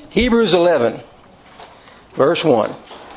Hebrews 11, verse 1.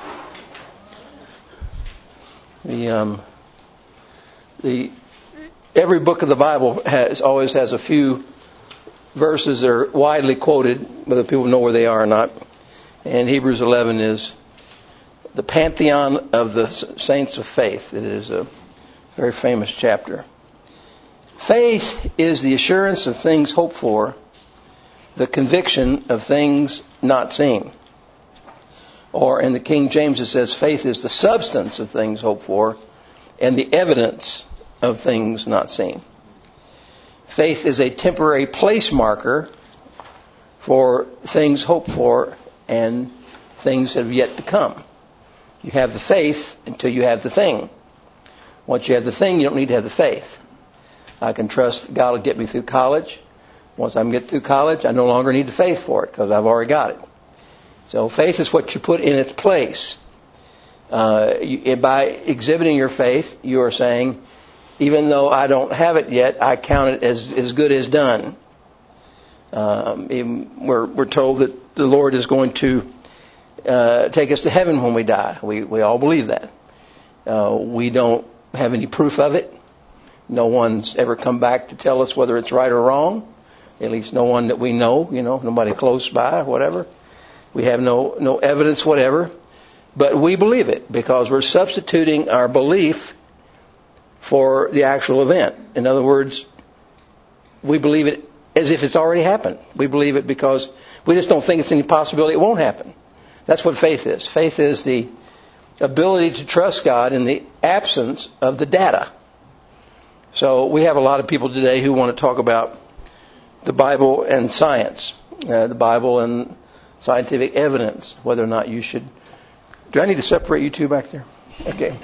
Every book of the Bible always has a few verses that are widely quoted, whether people know where they are or not. And Hebrews 11 is the pantheon of the saints of faith. It is a very famous chapter. Faith is the assurance of things hoped for, the conviction of things not seen. Or in the King James it says, faith is the substance of things hoped for and the evidence of things not seen. Faith is a temporary place marker for things hoped for and things that have yet to come. You have the faith until you have the thing. Once you have the thing, you don't need to have the faith. I can trust that God will get me through college. Once I get through college, I no longer need the faith for it because I've already got it. So faith is what you put in its place. By exhibiting your faith, you are saying, even though I don't have it yet, I count it as good as done. We're told that the Lord is going to take us to heaven when we die. We all believe that. We don't have any proof of it. No one's ever come back to tell us whether it's right or wrong. At least no one that we know, nobody close by or whatever. We have no evidence whatever. But we believe it because we're substituting our belief for the actual event. In other words, we believe it as if it's already happened. We believe it because we just don't think it's any possibility it won't happen. That's what faith is. Faith is the ability to trust God in the absence of the data. So we have a lot of people today who want to talk about the Bible and science, the Bible and scientific evidence, whether or not you should. Do I need to separate you two back there? Okay.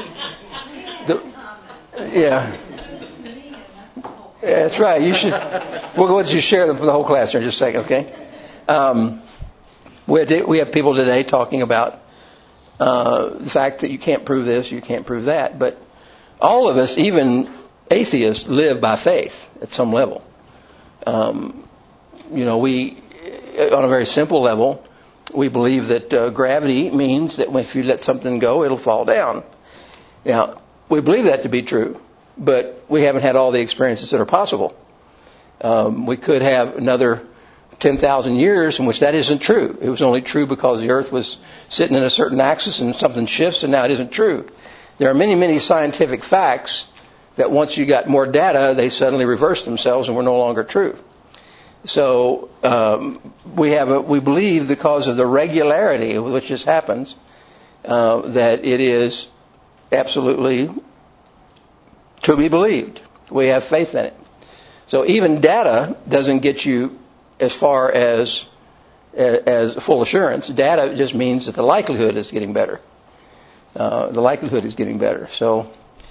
Yeah, that's right. You should. We'll go ahead and share them for the whole class here in just a second, okay? We have people today talking about the fact that you can't prove this, you can't prove that. But all of us, even atheists, live by faith at some level. We, on a very simple level, we believe that gravity means that if you let something go, it'll fall down. Now, we believe that to be true, but we haven't had all the experiences that are possible. We could have another 10,000 years in which that isn't true. It was only true because the earth was sitting in a certain axis and something shifts and now it isn't true. There are many, many scientific facts that once you got more data, they suddenly reversed themselves and were no longer true. So we believe because of the regularity with which this happens, that it is absolutely to be believed. We have faith in it. So even data doesn't get you as far as full assurance. Data just means that the likelihood is getting better. The likelihood is getting better. So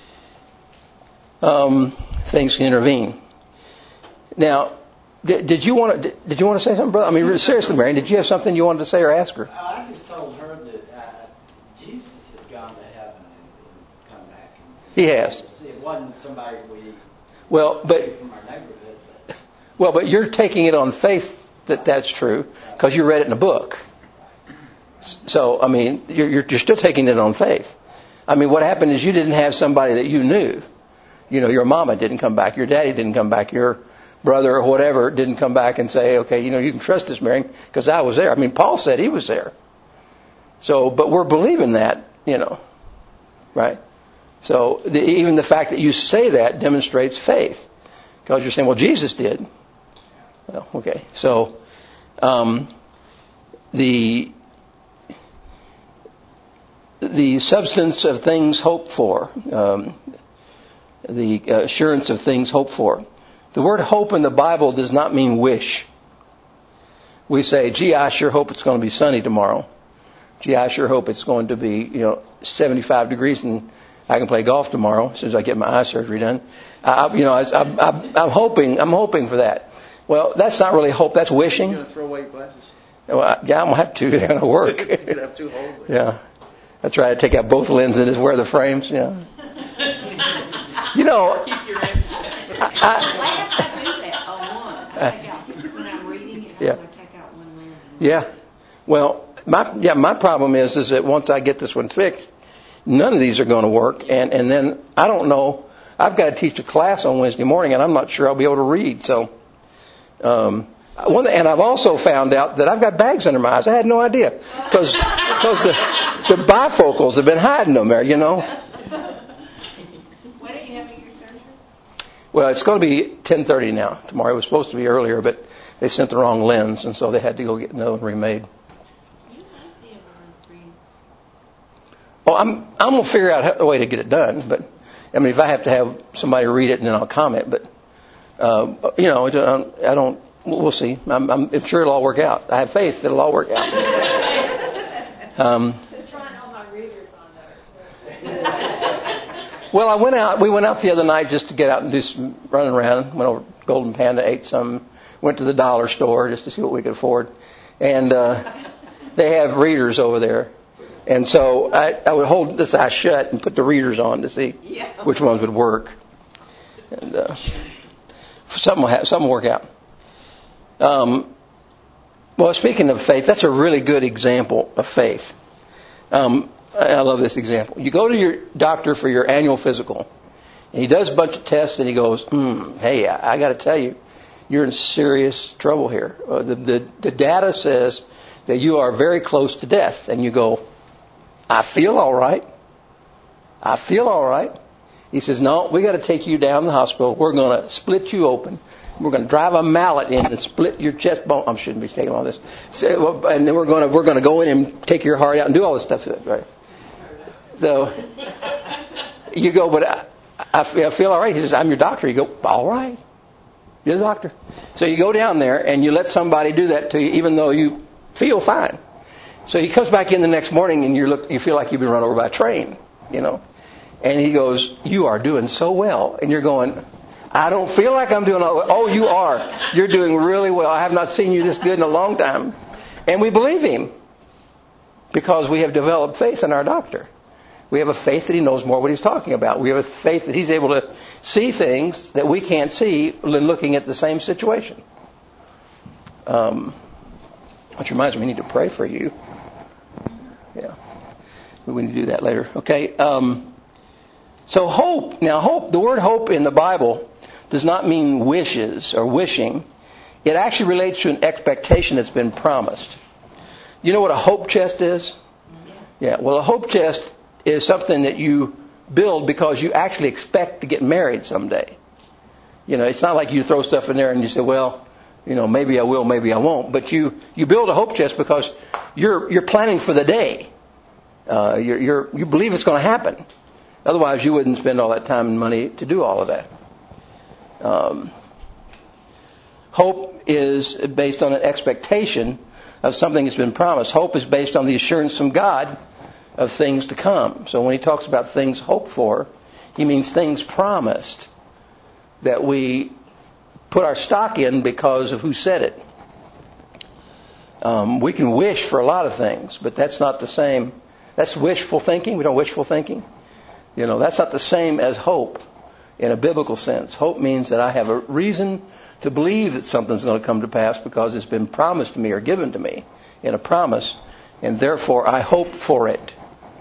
things can intervene. Now, did you want to say something, brother? I mean, seriously, Marion, did you have something you wanted to say or ask her? I just told her that Jesus had gone to heaven and come back. He has. It wasn't somebody we from our neighborhood. But you're taking it on faith that that's true because you read it in a book. So, I mean, you're still taking it on faith. I mean, what happened is you didn't have somebody that you knew. Your mama didn't come back. Your daddy didn't come back. Your brother or whatever didn't come back and say, okay, you can trust this, Marion, because I was there. I mean, Paul said he was there. So, but we're believing that, right? So even the fact that you say that demonstrates faith because you're saying, well, Jesus did. Well, okay. So, the substance of things hoped for, the assurance of things hoped for. The word hope in the Bible does not mean wish. We say, gee, I sure hope it's going to be sunny tomorrow. Gee, I sure hope it's going to be, 75 degrees and I can play golf tomorrow as soon as I get my eye surgery done. I'm hoping for that. Well, that's not really hope. That's wishing. You're going to throw away your glasses? Well, yeah, I'm going to have to. They're going to work. You could have two holes. Yeah. That's right. I take out both lenses and just wear the frames. Yeah. Yeah. Well, my problem is that once I get this one fixed, none of these are going to work. And then I don't know. I've got to teach a class on Wednesday morning, and I'm not sure I'll be able to read. So, and I've also found out that I've got bags under my eyes. I had no idea because the bifocals have been hiding them there, you know. When are you having your surgery? Well, it's going to be 10:30 now. Tomorrow it was supposed to be earlier, but they sent the wrong lens, and so they had to go get another one remade. You might be able to read. Well, I'm going to figure out a way to get it done, but I mean, if I have to have somebody read it and then I'll comment, but you know, I don't. We'll see. I'm sure it'll all work out. I have faith that it'll all work out. Just trying all my readers on there. Well, we went out the other night just to get out and do some running around. Went over to Golden Panda, ate some, went to the dollar store just to see what we could afford. And they have readers over there. And so I would hold this eye shut and put the readers on to see which ones would work. And something will work out. Well, speaking of faith, that's a really good example of faith. I love this example. You go to your doctor for your annual physical, and he does a bunch of tests, and he goes, hey, I got to tell you, you're in serious trouble here. The data says that you are very close to death. And you go, I feel all right. I feel all right. He says, no, we got to take you down to the hospital. We're going to split you open. We're going to drive a mallet in and split your chest bone. I shouldn't be taking all this. So, and then we're going to go in and take your heart out and do all this stuff. Right? So you go, but I feel all right. He says, I'm your doctor. You go, all right. You're the doctor. So you go down there and you let somebody do that to you, even though you feel fine. So he comes back in the next morning and you feel like you've been run over by a train, you know. And he goes, you are doing so well. And you're going, I don't feel like I'm doing all well. Oh, you are. You're doing really well. I have not seen you this good in a long time. And we believe him because we have developed faith in our doctor. We have a faith that he knows more what he's talking about. We have a faith that he's able to see things that we can't see when looking at the same situation. Which reminds me, we need to pray for you. Yeah. We need to do that later. Okay. So hope. Now, hope, the word hope in the Bible does not mean wishes or wishing. It actually relates to an expectation that's been promised. You know what a hope chest is? Yeah. Well, a hope chest is something that you build because you actually expect to get married someday. You know, it's not like you throw stuff in there and you say, well, you know, maybe I will, maybe I won't. But you build a hope chest because you're planning for the day. You believe it's going to happen. Otherwise, you wouldn't spend all that time and money to do all of that. Hope is based on an expectation of something that's been promised. Hope is based on the assurance from God of things to come. So when he talks about things hoped for, he means things promised that we put our stock in because of who said it. We can wish for a lot of things, but that's not the same. That's wishful thinking. We don't wishful thinking. You know, that's not the same as hope in a biblical sense. Hope means that I have a reason to believe that something's going to come to pass because it's been promised to me or given to me in a promise, and therefore I hope for it.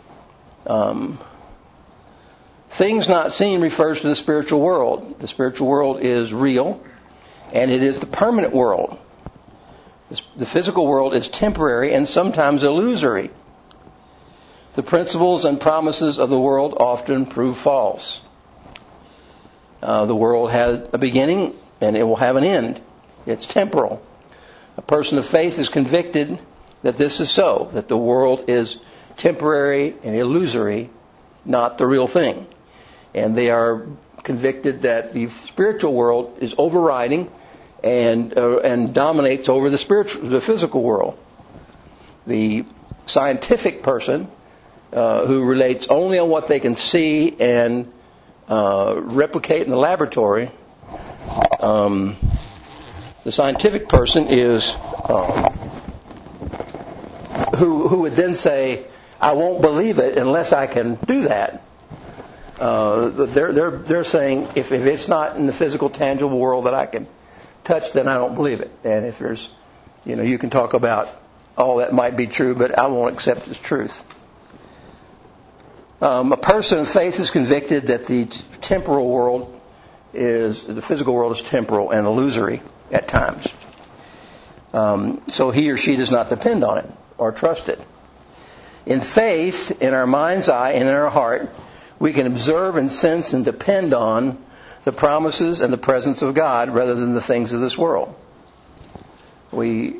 Things not seen refers to the spiritual world. The spiritual world is real, and it is the permanent world. The physical world is temporary and sometimes illusory. The principles and promises of the world often prove false. The world has a beginning and it will have an end. It's temporal. A person of faith is convicted that this is so, that the world is temporary and illusory, not the real thing. And they are convicted that the spiritual world is overriding and dominates over the physical world. The scientific person who relates only on what they can see and replicate in the laboratory, the scientific person is who would then say, I won't believe it unless I can do that. They're saying if it's not in the physical, tangible world that I can touch, then I don't believe it. And if there's, you know, you can talk about all that might be true, but I won't accept as truth. A person of faith is convicted that the temporal world the physical world is temporal and illusory at times. So he or she does not depend on it or trust it. In faith, in our mind's eye and in our heart, we can observe and sense and depend on the promises and the presence of God rather than the things of this world. We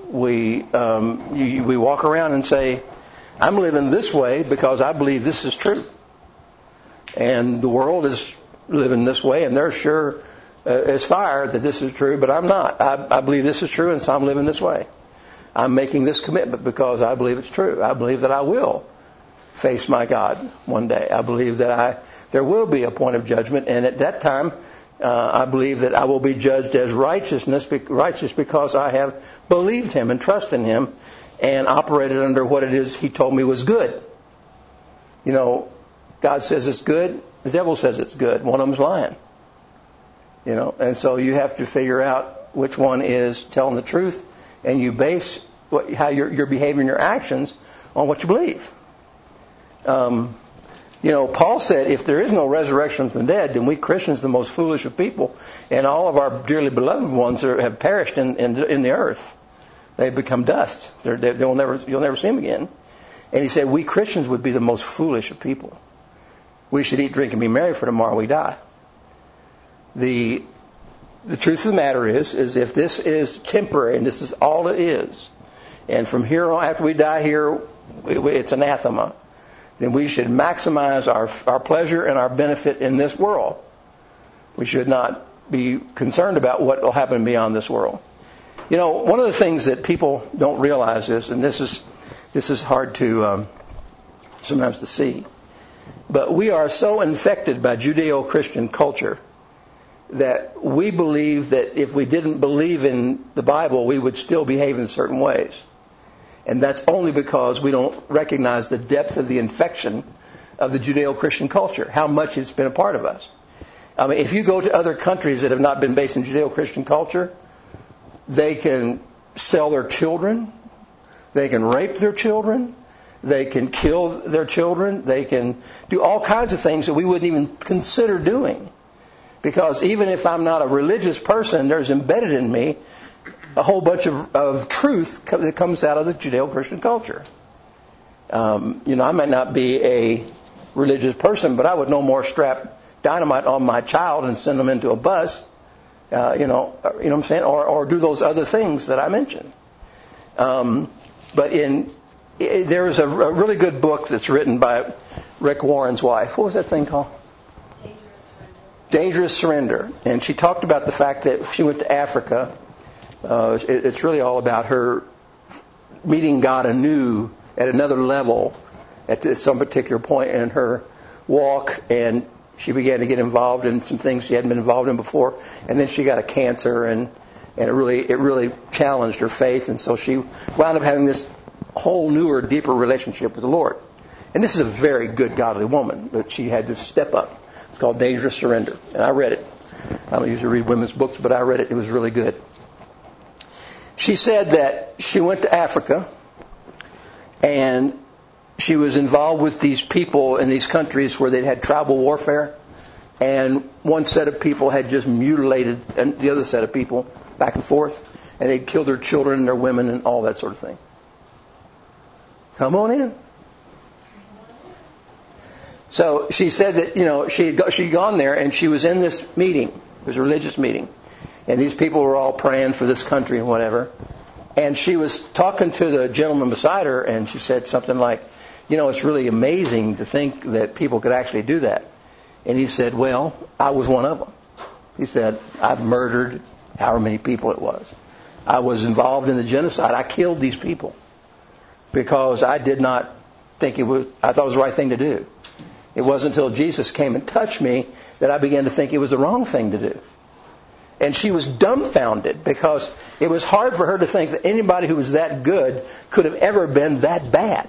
walk around and say, I'm living this way because I believe this is true. And the world is living this way, and they're sure as fire that this is true, but I'm not. I believe this is true, and so I'm living this way. I'm making this commitment because I believe it's true. I believe that I will face my God one day. I believe that there will be a point of judgment, and at that time, I believe that I will be judged as righteous because I have believed Him and trusted in Him and operated under what it is He told me was good. You know, God says it's good. The devil says it's good. One of them's lying. You know, and so you have to figure out which one is telling the truth, and you base how your behavior and your actions on what you believe. You know, Paul said, if there is no resurrection from the dead, then we Christians are the most foolish of people, and all of our dearly beloved ones have perished in the earth. They've become dust. You'll never see them again. And he said, we Christians would be the most foolish of people. We should eat, drink, and be merry, for tomorrow we die. The truth of the matter is if this is temporary and this is all it is, and from here on, after we die here, it's anathema, then we should maximize our pleasure and our benefit in this world. We should not be concerned about what will happen beyond this world. You know, one of the things that people don't realize is, and this is hard to sometimes to see, but we are so infected by Judeo-Christian culture that we believe that if we didn't believe in the Bible, we would still behave in certain ways. And that's only because we don't recognize the depth of the infection of the Judeo-Christian culture, how much it's been a part of us. I mean, if you go to other countries that have not been based in Judeo-Christian culture, they can sell their children, they can rape their children, they can kill their children, they can do all kinds of things that we wouldn't even consider doing. Because even if I'm not a religious person, there's embedded in me a whole bunch of truth that comes out of the Judeo-Christian culture. You know, I might not be a religious person, but I would no more strap dynamite on my child and send them into a bus, you know what I'm saying, or do those other things that I mentioned. But there is a really good book that's written by Rick Warren's wife. What was that thing called? Dangerous Surrender. And she talked about the fact that she went to Africa. It's really all about her meeting God anew at another level at some particular point in her walk, and she began to get involved in some things she hadn't been involved in before, and then she got a cancer, and it really challenged her faith, and so she wound up having this whole newer, deeper relationship with the Lord. And this is a very good, godly woman, but she had to step up. It's called Dangerous Surrender, and I read it. I don't usually read women's books, but I read it. It was really good. She said that she went to Africa, and she was involved with these people in these countries where they'd had tribal warfare, and one set of people had just mutilated the other set of people back and forth, and they'd killed their children and their women and all that sort of thing. Come on in. So she said that, you know, she'd gone there, and she was in this meeting. It was a religious meeting. And these people were all praying for this country and whatever. And she was talking to the gentleman beside her, and she said something like, you know, it's really amazing to think that people could actually do that. And he said, well, I was one of them. He said, I've murdered however many people it was. I was involved in the genocide. I killed these people because I did not think I thought it was the right thing to do. It wasn't until Jesus came and touched me that I began to think it was the wrong thing to do. And she was dumbfounded because it was hard for her to think that anybody who was that good could have ever been that bad.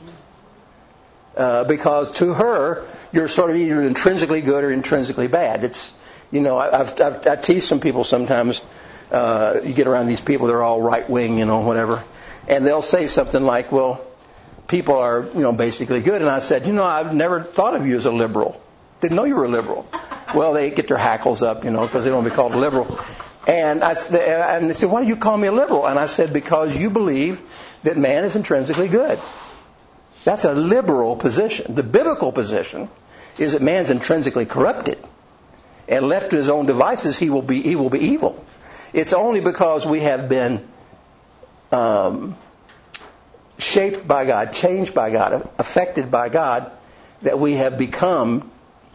Because to her, you're sort of either intrinsically good or intrinsically bad. It's, you know, I tease some people sometimes. You get around these people, they're all right wing, you know, whatever. And they'll say something like, well, people are, basically good. And I said, I've never thought of you as a liberal. Didn't know you were a liberal. Well, they get their hackles up, because they don't want to be called a liberal. And they said, why do you call me a liberal? And I said, because you believe that man is intrinsically good. That's a liberal position. The biblical position is that man's intrinsically corrupted. And left to his own devices, he will be evil. It's only because we have been shaped by God, changed by God, affected by God, that we have become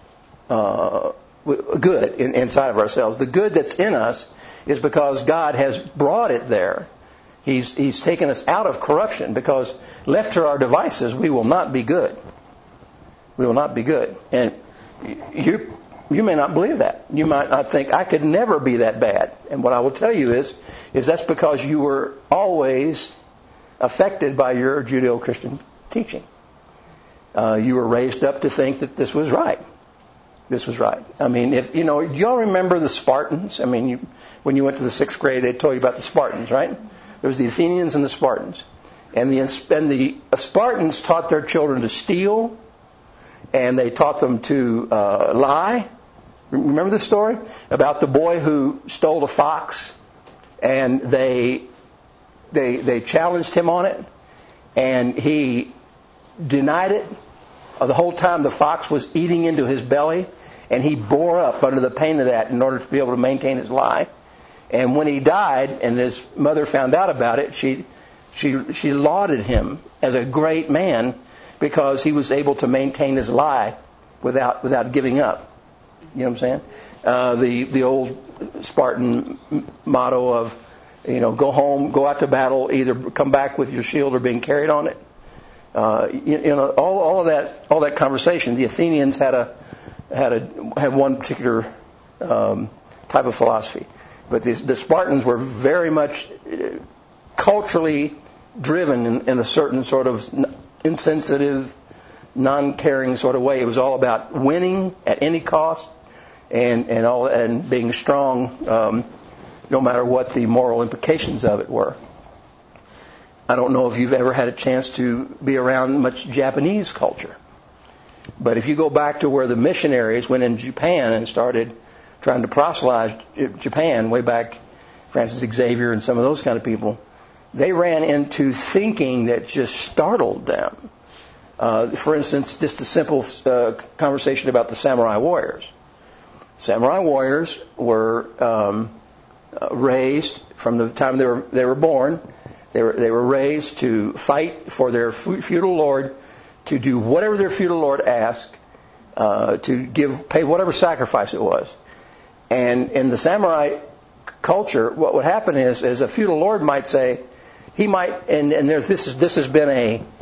good inside of ourselves. The good that's in us is because God has brought it there. He's taken us out of corruption, because left to our devices, we will not be good. We will not be good. And you may not believe that. You might not think, I could never be that bad. And what I will tell you is that's because you were always affected by your Judeo-Christian teaching. You were raised up to think that this was right. This was right. I mean, do y'all remember the Spartans? I mean, when you went to the 6th grade, they told you about the Spartans, right? There was the Athenians and the Spartans. And the Spartans taught their children to steal, and they taught them to lie. Remember the story about the boy who stole a fox, and they challenged him on it, and he denied it. The whole time the fox was eating into his belly, and he bore up under the pain of that in order to be able to maintain his lie. And when he died, and his mother found out about it, she lauded him as a great man because he was able to maintain his lie without giving up. You know what I'm saying? The old Spartan motto of, go home, go out to battle, either come back with your shield or being carried on it. All of that conversation. The Athenians had one particular type of philosophy, but the Spartans were very much culturally driven in a certain sort of insensitive, non-caring sort of way. It was all about winning at any cost, and being strong, no matter what the moral implications of it were. I don't know if you've ever had a chance to be around much Japanese culture. But if you go back to where the missionaries went in Japan and started trying to proselytize Japan, way back, Francis Xavier and some of those kind of people, they ran into thinking that just startled them. For instance, just a simple conversation about the samurai warriors. Samurai warriors were raised from the time they were born. They were raised to fight for their feudal lord, to do whatever their feudal lord asked, to pay whatever sacrifice it was. And in the samurai culture, what would happen is a feudal lord might say, this has been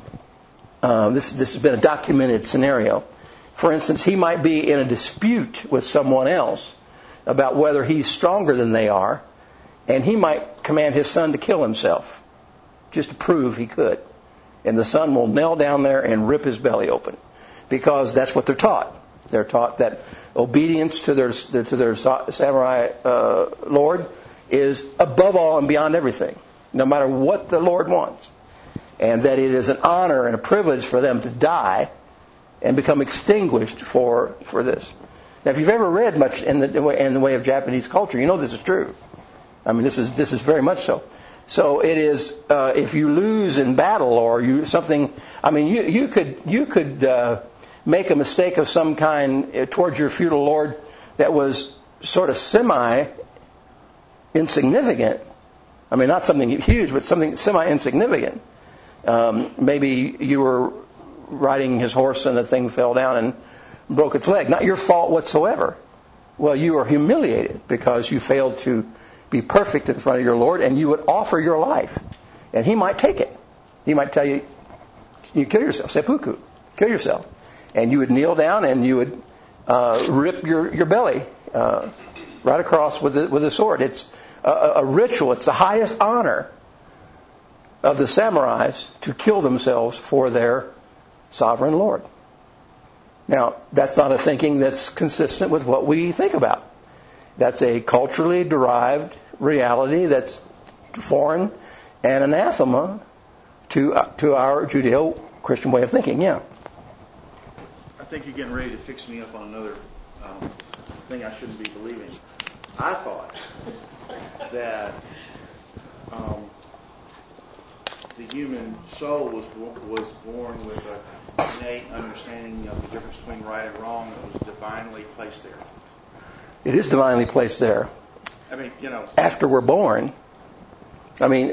a documented scenario. For instance, he might be in a dispute with someone else about whether he's stronger than they are, and he might command his son to kill himself, just to prove he could. And the son will kneel down there and rip his belly open, because that's what they're taught. They're taught that obedience to their samurai lord is above all and beyond everything, no matter what the Lord wants, and that it is an honor and a privilege for them to die and become extinguished for this. Now, if you've ever read much in the way of Japanese culture, you know this is true. I mean, this is very much so. So it is. If you lose in battle or something, I mean, you could make a mistake of some kind towards your feudal lord that was sort of semi-insignificant. I mean, not something huge, but something semi-insignificant. Maybe you were riding his horse and the thing fell down and broke its leg. Not your fault whatsoever. Well, you are humiliated because you failed to be perfect in front of your Lord, and you would offer your life. And He might take it. He might tell you, you kill yourself, seppuku, kill yourself. And you would kneel down and you would rip your belly right across with a sword. It's a ritual. It's the highest honor of the samurais to kill themselves for their sovereign Lord. Now, that's not a thinking that's consistent with what we think about. That's a culturally derived reality that's foreign and anathema to our Judeo-Christian way of thinking. Yeah. I think you're getting ready to fix me up on another thing I shouldn't be believing. I thought that the human soul was born with an innate understanding of the difference between right and wrong that was divinely placed there. It is divinely placed there. I mean, after we're born. I mean,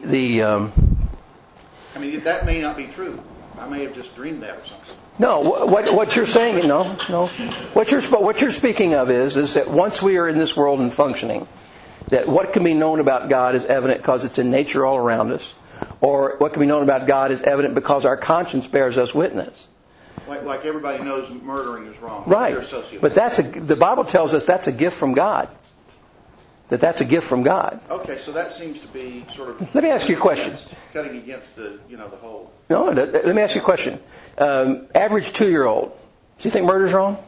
I mean, that may not be true. I may have just dreamed that or something. No, what you're saying, no. What you're speaking of is that once we are in this world and functioning, that what can be known about God is evident because it's in nature all around us, or what can be known about God is evident because our conscience bears us witness. Like everybody knows murdering is wrong. Right. They're sociopaths. But the Bible tells us that's a gift from God. That's a gift from God. Okay, so that seems to be sort of... Let me ask you a question. Cutting against the whole... No, let me ask you a question. Average 2-year-old, do you think murder's wrong?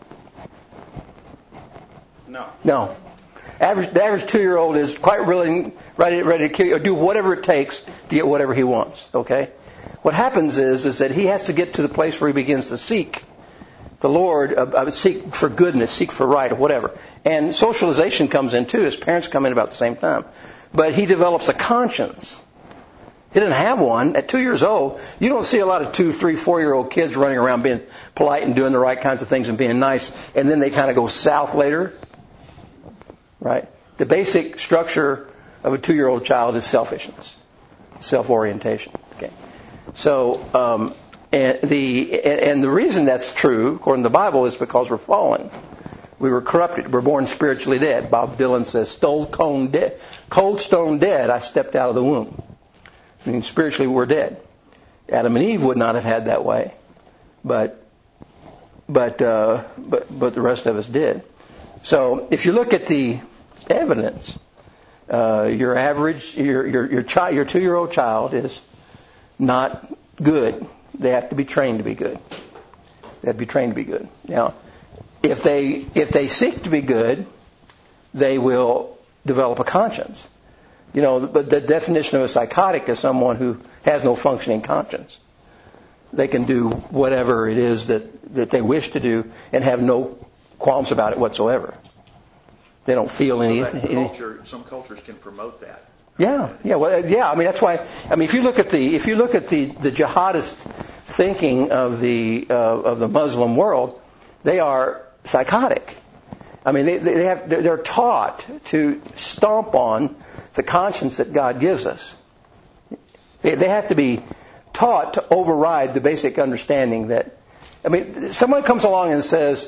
No. The average 2-year-old is quite willing, ready to kill you, or do whatever it takes to get whatever he wants. Okay? What happens is that he has to get to the place where he begins to seek the Lord, seek for goodness, seek for right, or whatever. And socialization comes in too. His parents come in about the same time. But he develops a conscience. He didn't have one. At 2 years old, you don't see a lot of 2, 3, 4-year-old kids running around being polite and doing the right kinds of things and being nice, and then they kind of go south later. Right? The basic structure of a 2-year-old child is selfishness, self-orientation. Okay. So, and the reason that's true, according to the Bible, is because we're fallen. We were corrupted. We're born spiritually dead. Bob Dylan says, cold stone dead, I stepped out of the womb. I mean, spiritually we're dead. Adam and Eve would not have had that way, but the rest of us did. So if you look at the evidence, your 2-year-old child is not good. They have to be trained to be good. They have to be trained to be good. Now, if they seek to be good, they will develop a conscience. But the definition of a psychotic is someone who has no functioning conscience. They can do whatever it is that they wish to do and have no qualms about it whatsoever. They don't feel anything. Some cultures can promote that. Yeah. I mean, that's why. I mean, if you look at the jihadist thinking of the Muslim world, they are psychotic. I mean, they're taught to stomp on the conscience that God gives us. They have to be taught to override the basic understanding that. I mean, someone comes along and says,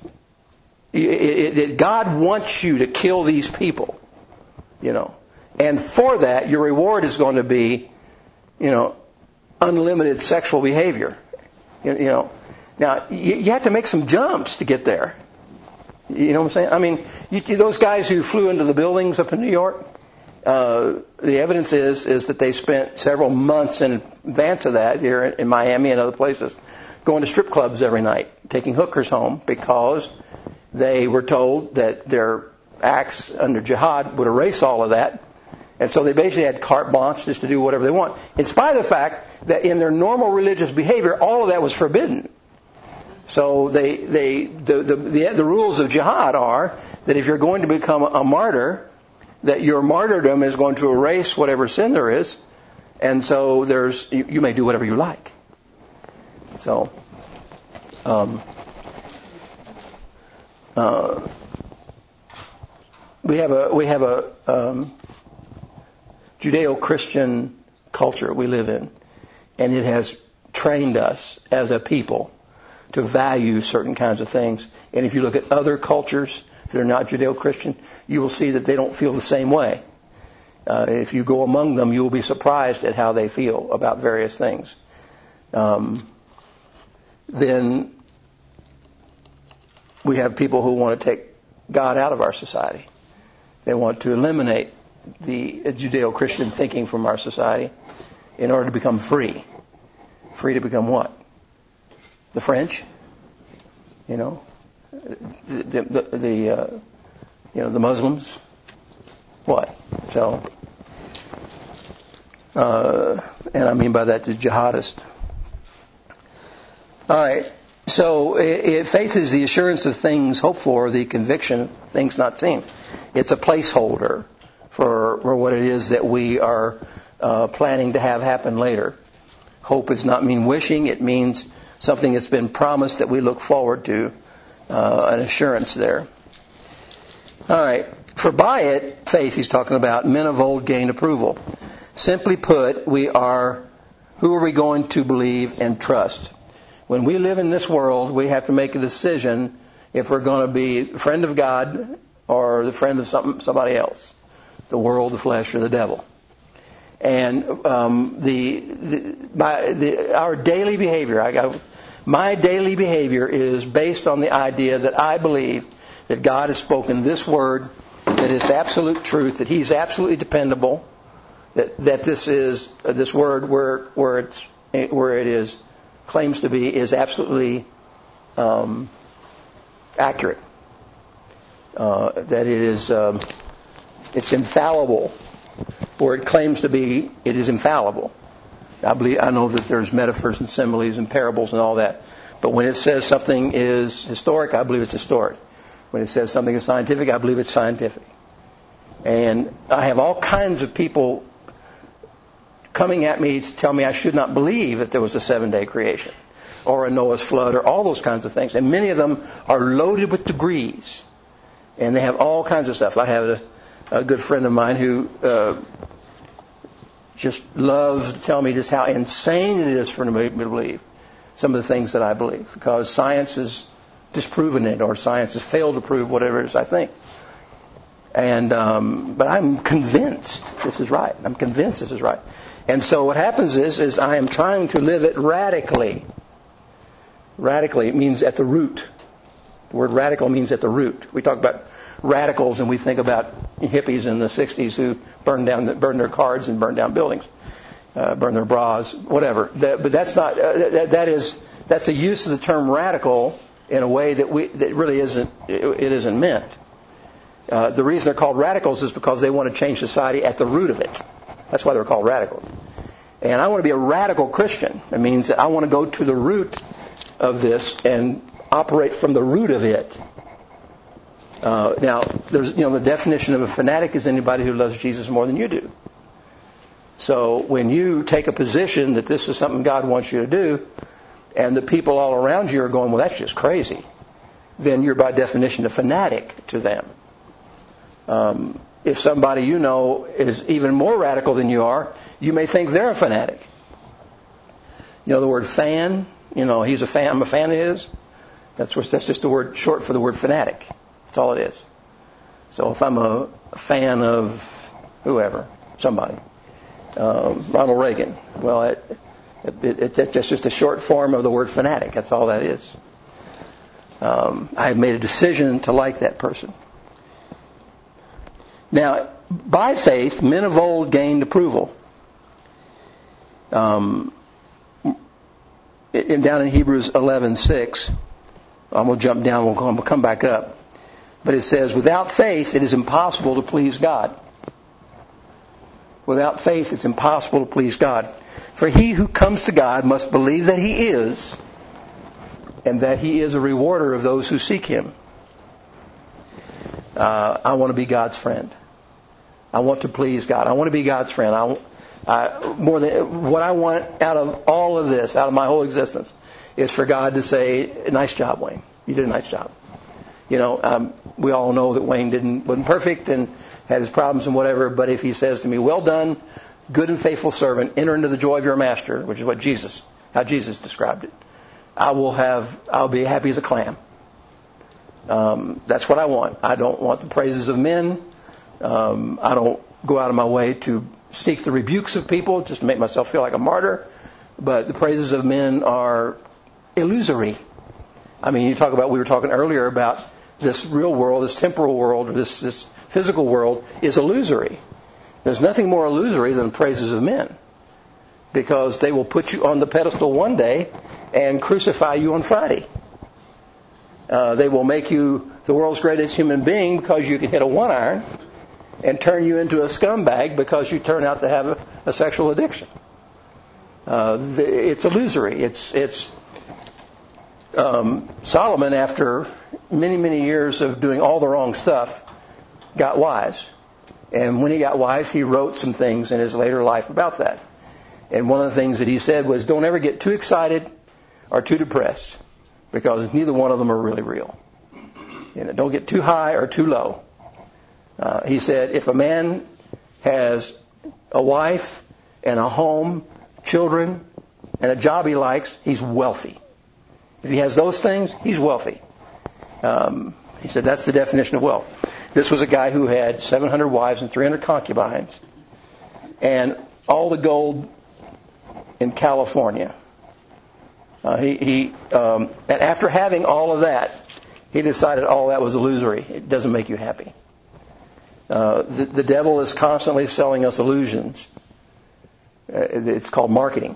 God wants you to kill these people, and for that your reward is going to be, unlimited sexual behavior. Now you have to make some jumps to get there. You know what I'm saying? I mean, those guys who flew into the buildings up in New York, the evidence is that they spent several months in advance of that here in Miami and other places, going to strip clubs every night, taking hookers home because they were told that their acts under jihad would erase all of that. And so they basically had carte blanche just to do whatever they want, in spite of the fact that in their normal religious behavior, all of that was forbidden. So the rules of jihad are that if you're going to become a martyr, that your martyrdom is going to erase whatever sin there is, and so you may do whatever you like. So we have a Judeo-Christian culture we live in, and it has trained us as a people to value certain kinds of things. And if you look at other cultures that are not Judeo-Christian, you will see that they don't feel the same way. If you go among them, you will be surprised at how they feel about various things. Then we have people who want to take God out of our society. They want to eliminate the Judeo-Christian thinking from our society in order to become free. Free to become what? The French? The Muslims? What? So And I mean by that the jihadist. All right. So faith is the assurance of things hoped for, the conviction of things not seen. It's a placeholder for what it is that we are planning to have happen later. Hope does not mean wishing. It means something that's been promised that we look forward to, an assurance there. All right. For by it, faith he's talking about, men of old gained approval. Simply put, who are we going to believe and trust? When we live in this world, we have to make a decision if we're going to be a friend of God or the friend of somebody else, the world, the flesh, or the devil. And our daily behavior, my daily behavior is based on the idea that I believe that God has spoken this word, that it's absolute truth, that He's absolutely dependable, that this word where it is claims to be is absolutely accurate. That it is it's infallible. Where it claims to be, it is infallible. I know that there's metaphors and similes and parables and all that. But when it says something is historic, I believe it's historic. When it says something is scientific, I believe it's scientific. And I have all kinds of people coming at me to tell me I should not believe that there was a 7-day creation or a Noah's flood or all those kinds of things. And many of them are loaded with degrees. And they have all kinds of stuff. I have a good friend of mine who just loves to tell me just how insane it is for me to believe some of the things that I believe, because science has disproven it, or science has failed to prove whatever it is I think. And but I'm convinced this is right. I'm convinced this is right. And so what happens is I am trying to live it radically. Radically, it means at the root. The word radical means at the root. We talk about radicals and we think about hippies in the 60s who burned their cards and burned down buildings, burned their bras, whatever. But that's not. That's a use of the term radical in a way that really isn't. It isn't meant. The reason they're called radicals is because they want to change society at the root of it. That's why they're called radicals. And I want to be a radical Christian. It means that I want to go to the root of this and operate from the root of it. Now, there's the definition of a fanatic is anybody who loves Jesus more than you do. So when you take a position that this is something God wants you to do, and the people all around you are going, well, that's just crazy, then you're by definition a fanatic to them. If somebody you know is even more radical than you are, you may think they're a fanatic. You know the word fan? He's a fan. I'm a fan of his. That's just the word short for the word fanatic. That's all it is. So if I'm a fan of whoever, somebody, Ronald Reagan, well, that's just a short form of the word fanatic. That's all that is. I've made a decision to like that person. Now, by faith, men of old gained approval. Down in Hebrews 11:6, I'm going to jump down. We'll come back up. But it says, without faith, it is impossible to please God. Without faith, it's impossible to please God. For he who comes to God must believe that He is, and that He is a rewarder of those who seek Him. I want to be God's friend. I want to please God. I want to be God's friend. More than what I want out of all of this, out of my whole existence, is for God to say, "Nice job, Wayne. You did a nice job." We all know that Wayne wasn't perfect and had his problems and whatever. But if he says to me, "Well done, good and faithful servant, enter into the joy of your master," which is how Jesus described it, I'll be happy as a clam. That's what I want. I don't want the praises of men. I don't go out of my way to seek the rebukes of people just to make myself feel like a martyr. But the praises of men are illusory. I mean, we were talking earlier about this real world, this temporal world, or this physical world is illusory. There's nothing more illusory than praises of men, because they will put you on the pedestal one day and crucify you on Friday. They will make you the world's greatest human being because you can hit a 1-iron, and turn you into a scumbag because you turn out to have a sexual addiction. It's illusory. It's Solomon, after many, many years of doing all the wrong stuff, got wise. And when he got wise, he wrote some things in his later life about that. And one of the things that he said was, don't ever get too excited or too depressed, because neither one of them are really real. Don't get too high or too low. He said, if a man has a wife and a home, children, and a job he likes, he's wealthy. If he has those things, he's wealthy. He said that's the definition of wealth. This was a guy who had 700 wives and 300 concubines, and all the gold in California. And after having all of that, he decided all that was illusory. It doesn't make you happy. The devil is constantly selling us illusions. It's called marketing.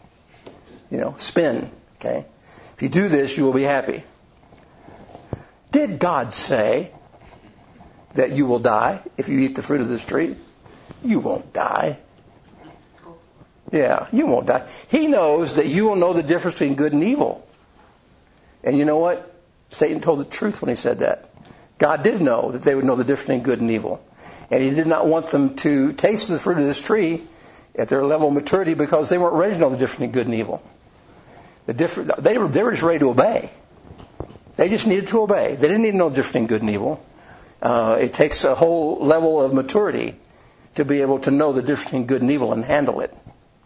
Spin. Okay. If you do this, you will be happy. Did God say that you will die if you eat the fruit of this tree? You won't die. Yeah, you won't die. He knows that you will know the difference between good and evil. And you know what? Satan told the truth when he said that. God did know that they would know the difference between good and evil. And he did not want them to taste the fruit of this tree at their level of maturity because they weren't ready to know the difference between good and evil. They were just ready to obey. They just needed to obey. They didn't need to know the difference between good and evil. It takes a whole level of maturity to be able to know the difference between good and evil and handle it.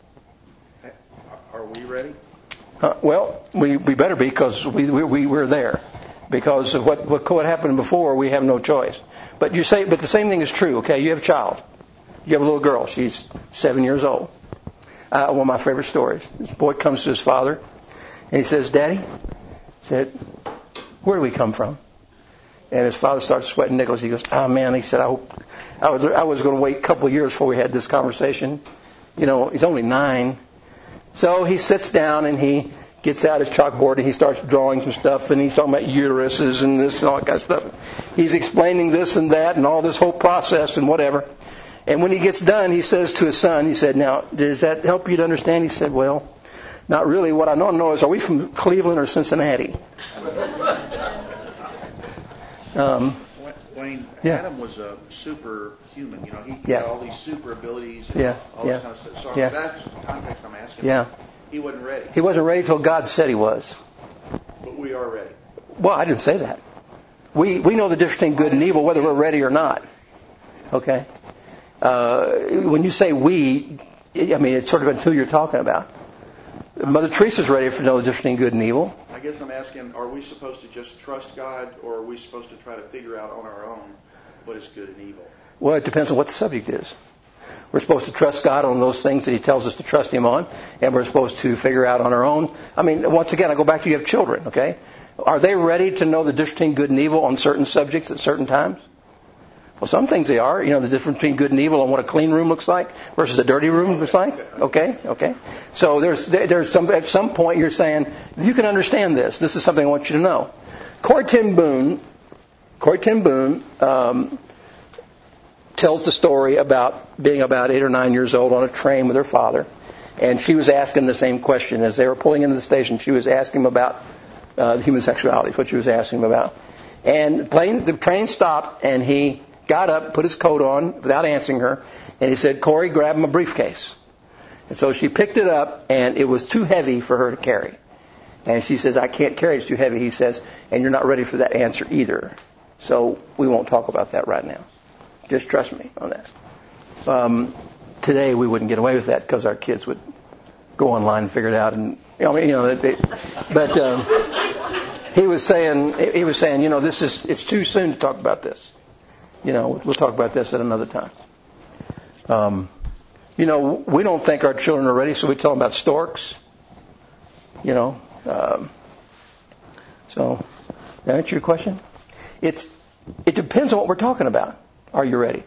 Are we ready? Well, we better be, because we're there. Because of what happened before, we have no choice. But the same thing is true. Okay, you have a child. You have a little girl. She's 7 years old. One of my favorite stories. This boy comes to his father, and he says, "Daddy," said, "where do we come from?" And his father starts sweating nickels. He goes, "Oh man," he said, "I was going to wait a couple of years before we had this conversation. He's only 9." So he sits down and he gets out his chalkboard and he starts drawing some stuff, and he's talking about uteruses and this and all that kind of stuff. He's explaining this and that and all this whole process and whatever. And when he gets done, he says to his son, he said, "Now, does that help you to understand?" He said, "Well, not really. What I want to know is, are we from Cleveland or Cincinnati?" Wayne, Yeah. Adam was a superhuman. He Yeah. had all these super abilities and Yeah. all this Yeah. kind of stuff. So Yeah. that's the context I'm asking. Yeah. He wasn't ready, He wasn't ready till God said he was. but we are ready. Well, I didn't say that. We know the difference between good and evil, whether we're ready or not. Okay? When you say we, I mean, it's sort of who you're talking about. Mother Teresa's ready to know the difference between good and evil. I guess I'm asking, are we supposed to just trust God, or are we supposed to try to figure out on our own what is good and evil? Well, it depends on what the subject is. We're supposed to trust God on those things that He tells us to trust Him on, and we're supposed to figure out on our own. I mean, once again, I go back to you have children, okay? Are they ready to know the difference between good and evil on certain subjects at certain times? Well, some things they are. The difference between good and evil and what a clean room looks like versus a dirty room looks like. Okay. So there's some, at some point you're saying, you can understand this. This is something I want you to know. Corrie ten Boom tells the story about being about 8 or 9 years old on a train with her father, and she was asking the same question as they were pulling into the station. She was asking him about human sexuality. Is what she was asking him about. And the train stopped, and he got up, put his coat on without answering her, and he said, "Corrie, grab him a briefcase." And so she picked it up, and it was too heavy for her to carry. And she says, "I can't carry it, it's too heavy." He says, "And you're not ready for that answer either. So we won't talk about that right now. Just trust me on that." Today we wouldn't get away with that because our kids would go online and figure it out. And he was saying, it's too soon to talk about this. We'll talk about this at another time. We don't think our children are ready, so we tell them about storks. So, that answer your question? It depends on what we're talking about. Are you ready?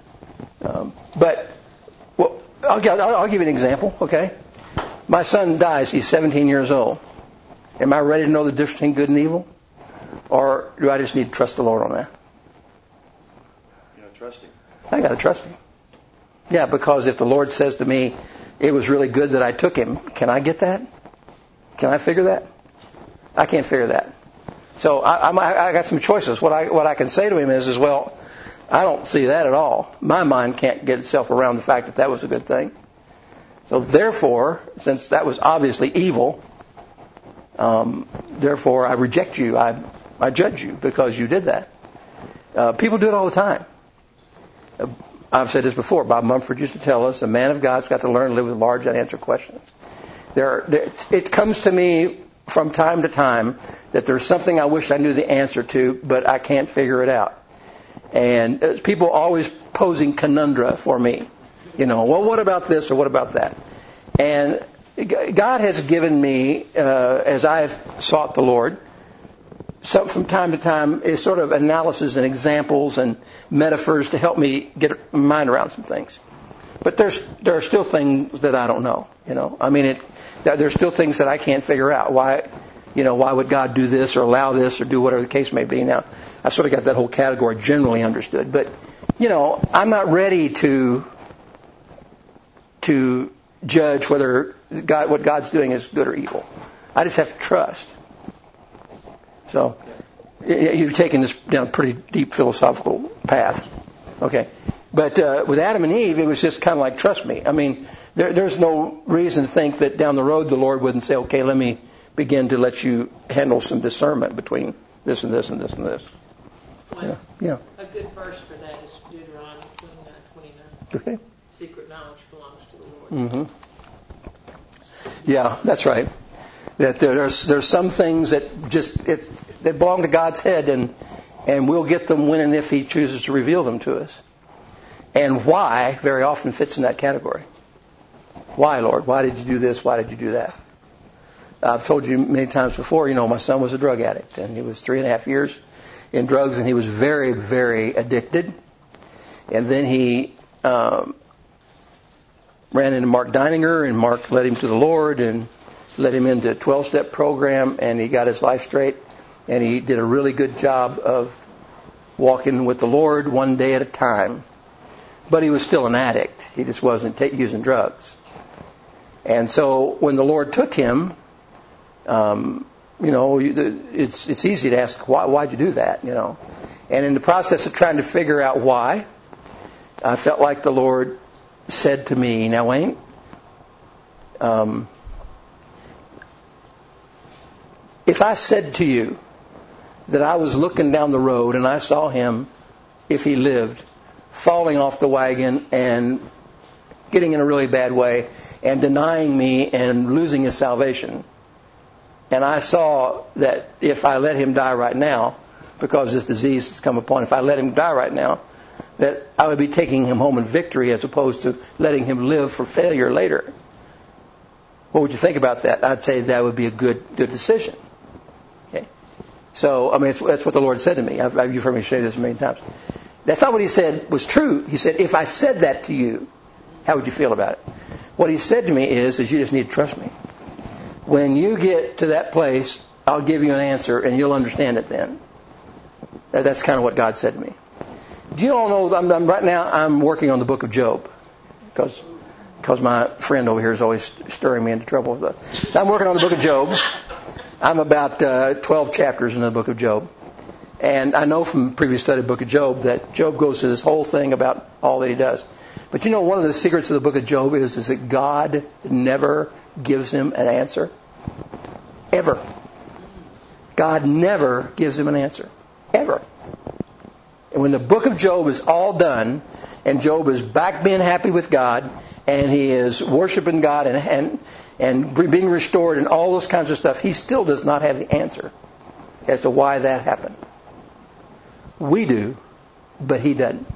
I'll give you an example, okay? My son dies. He's 17 years old. Am I ready to know the difference between good and evil? Or do I just need to trust the Lord on that? Trust Him. I got to trust him. Yeah, because if the Lord says to me, it was really good that I took him, can I get that? Can I figure that? I can't figure that. So I got some choices. What I can say to him is, well, I don't see that at all. My mind can't get itself around the fact that was a good thing. So therefore, since that was obviously evil, therefore I reject you. I judge you because you did that. People do it all the time. I've said this before. Bob Mumford used to tell us, a man of God's got to learn to live with large unanswered questions. It comes to me from time to time that there's something I wish I knew the answer to, but I can't figure it out. And people always posing conundra for me. Well, what about this or what about that? And God has given me, as I've sought the Lord, from time to time, is sort of analysis and examples and metaphors to help me get my mind around some things. But there are still things that I don't know. There's still things that I can't figure out. Why would God do this or allow this or do whatever the case may be? Now, I've sort of got that whole category generally understood. But, I'm not ready to judge whether what God's doing is good or evil. I just have to trust. So, you've taken this down a pretty deep philosophical path. Okay. But with Adam and Eve, it was just kind of like, trust me. There's no reason to think that down the road the Lord wouldn't say, okay, let me begin to let you handle some discernment between this and this and this and this. Well, yeah. A good verse for that is Deuteronomy 29:29. Okay. Secret knowledge belongs to the Lord. Mm-hmm. Yeah, that's right. That there's some things that that belong to God's head, and we'll get them when and if He chooses to reveal them to us. And why very often fits in that category. Why, Lord? Why did you do this? Why did you do that? I've told you many times before, my son was a drug addict, and he was 3.5 years in drugs, and he was very, very addicted. And then he ran into Mark Deininger, and Mark led him to the Lord and led him into a 12-step program, and he got his life straight, and he did a really good job of walking with the Lord one day at a time. But he was still an addict. He just wasn't using drugs. And so when the Lord took him, it's easy to ask, why'd you do that? And in the process of trying to figure out why, I felt like the Lord said to me, now Wayne, if I said to you that I was looking down the road and I saw him, if he lived, falling off the wagon and getting in a really bad way and denying me and losing his salvation, and I saw that if I let him die right now, because this disease has come upon, if I let him die right now, that I would be taking him home in victory as opposed to letting him live for failure later. What would you think about that? I'd say that would be a good decision. Okay. So, that's what the Lord said to me. You've heard me say this many times. That's not what He said was true. He said, if I said that to you, how would you feel about it? What He said to me is you just need to trust me. When you get to that place, I'll give you an answer and you'll understand it then. That's kind of what God said to me. Do you all know, right now I'm working on the book of Job. Because my friend over here is always stirring me into trouble. So I'm working on the book of Job. I'm about 12 chapters in the book of Job. And I know from previous study of the book of Job that Job goes through this whole thing about all that he does. But one of the secrets of the book of Job is that God never gives him an answer. Ever. God never gives him an answer. Ever. And when the book of Job is all done, and Job is back being happy with God, and he is worshiping God and being restored and all those kinds of stuff, he still does not have the answer as to why that happened. We do, but he doesn't.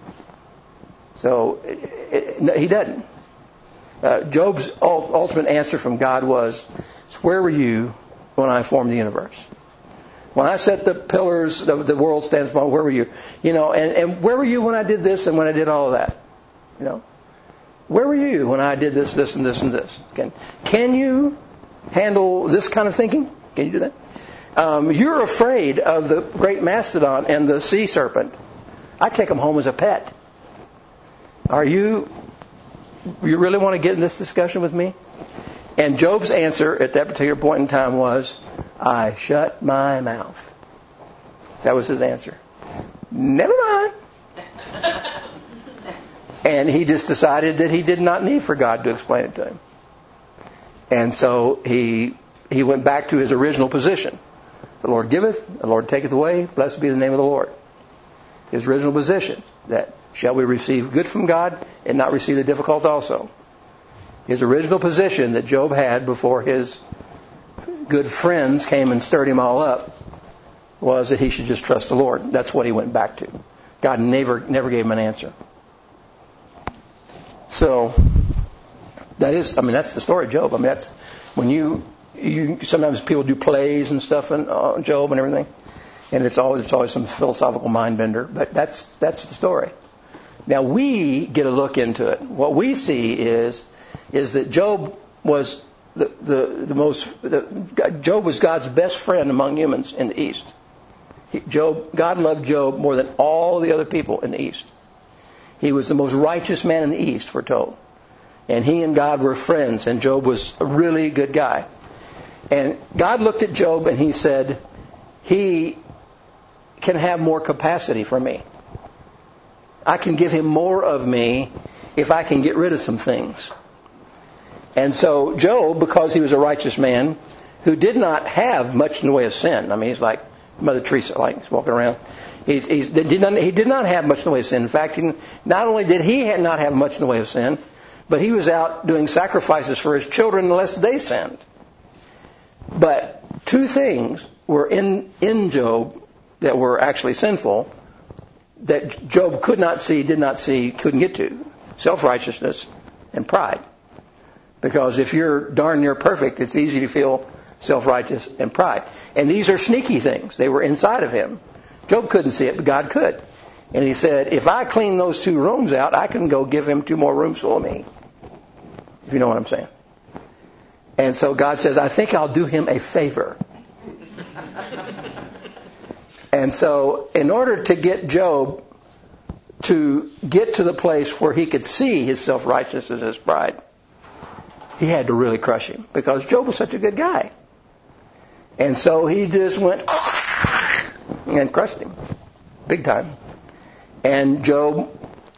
So, he doesn't. Job's ultimate answer from God was, where were you when I formed the universe? When I set the pillars, the world stands upon, where were you? And where were you when I did this and when I did all of that? Where were you when I did this, this, and this, and this? Can you handle this kind of thinking? Can you do that? You're afraid of the great mastodon and the sea serpent. I take them home as a pet. you really want to get in this discussion with me? And Job's answer at that particular point in time was, I shut my mouth. That was his answer. Never mind. And he just decided that he did not need for God to explain it to him. And so he went back to his original position. The Lord giveth, the Lord taketh away, blessed be the name of the Lord. His original position, that shall we receive good from God and not receive the difficult also. His original position that Job had before his good friends came and stirred him all up was that he should just trust the Lord. That's what he went back to. God never gave him an answer. So that's the story of Job. I mean, that's when you sometimes people do plays and stuff on Job and everything, and it's always some philosophical mind bender. But that's the story. Now we get a look into it. What we see is that Job was Job was God's best friend among humans in the East. God loved Job more than all the other people in the East. He was the most righteous man in the East, we're told. And he and God were friends, and Job was a really good guy. And God looked at Job and he said, he can have more capacity for me. I can give him more of me if I can get rid of some things. And so Job, because he was a righteous man who did not have much in the way of sin. I mean, he's like Mother Teresa, like he's walking around. He did not have much in the way of sin. In fact, not only did he not have much in the way of sin, but he was out doing sacrifices for his children unless they sinned. But two things were in Job that were actually sinful that Job could not see, did not see, couldn't get to. Self-righteousness and pride. Because if you're darn near perfect, it's easy to feel self-righteous and pride. And these are sneaky things. They were inside of him. Job couldn't see it, but God could. And he said, if I clean those 2 rooms out, I can go give him 2 more rooms full of me. If you know what I'm saying. And so God says, I think I'll do him a favor. And so in order to get Job to get to the place where he could see his self-righteousness and his pride, he had to really crush him because Job was such a good guy. And so he just went and crushed him big time. And Job,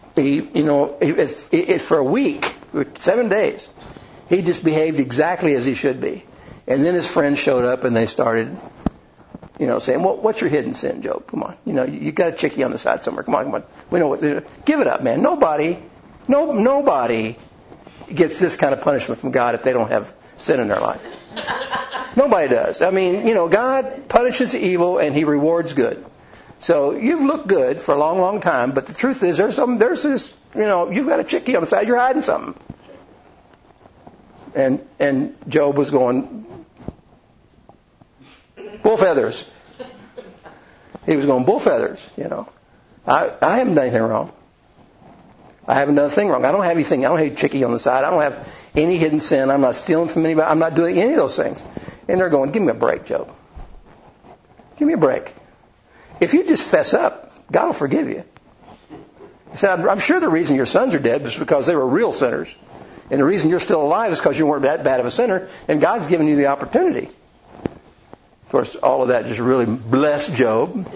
for a week, 7 days, he just behaved exactly as he should be. And then his friends showed up and they started, saying, well, what's your hidden sin, Job? Come on. You got a chickie on the side somewhere. Come on. We know what to do. Give it up, man. Nobody gets this kind of punishment from God if they don't have sin in their life. Nobody does. I mean, God punishes evil and he rewards good. So you've looked good for a long, long time, but the truth is there's this, you've got a chickie on the side, you're hiding something. And Job was going, bull feathers. He was going, bull feathers, I haven't done anything wrong. I haven't done a thing wrong. I don't have anything. I don't have a chickie on the side. I don't have any hidden sin. I'm not stealing from anybody. I'm not doing any of those things. And they're going, give me a break, Job. Give me a break. If you just fess up, God will forgive you. He said, I'm sure the reason your sons are dead is because they were real sinners. And the reason you're still alive is because you weren't that bad of a sinner. And God's given you the opportunity. Of course, all of that just really blessed Job.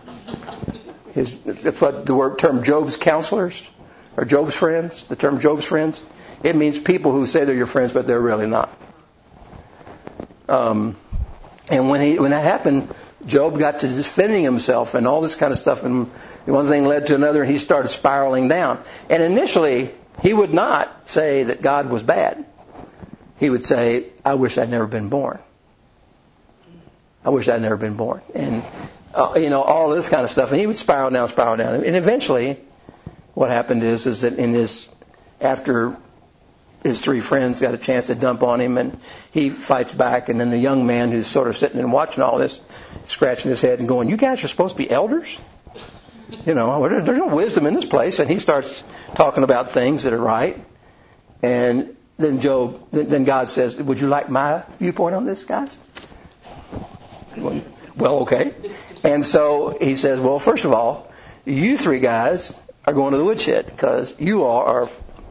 That's what the term Job's counselors or Job's friends. The term Job's friends. It means people who say they're your friends, but they're really not. And when that happened, Job got to defending himself and all this kind of stuff. And one thing led to another, and he started spiraling down. And initially, he would not say that God was bad. He would say, I wish I'd never been born. I wish I'd never been born. And, all this kind of stuff. And he would spiral down. And eventually, what happened is that after his 3 friends got a chance to dump on him, and he fights back, and then the young man who's sort of sitting and watching all this, scratching his head and going, you guys are supposed to be elders? There's no wisdom in this place. And he starts talking about things that are right. And then then God says, would you like my viewpoint on this, guys? Well, okay. And so he says, well, first of all, you 3 guys are going to the woodshed because you all are.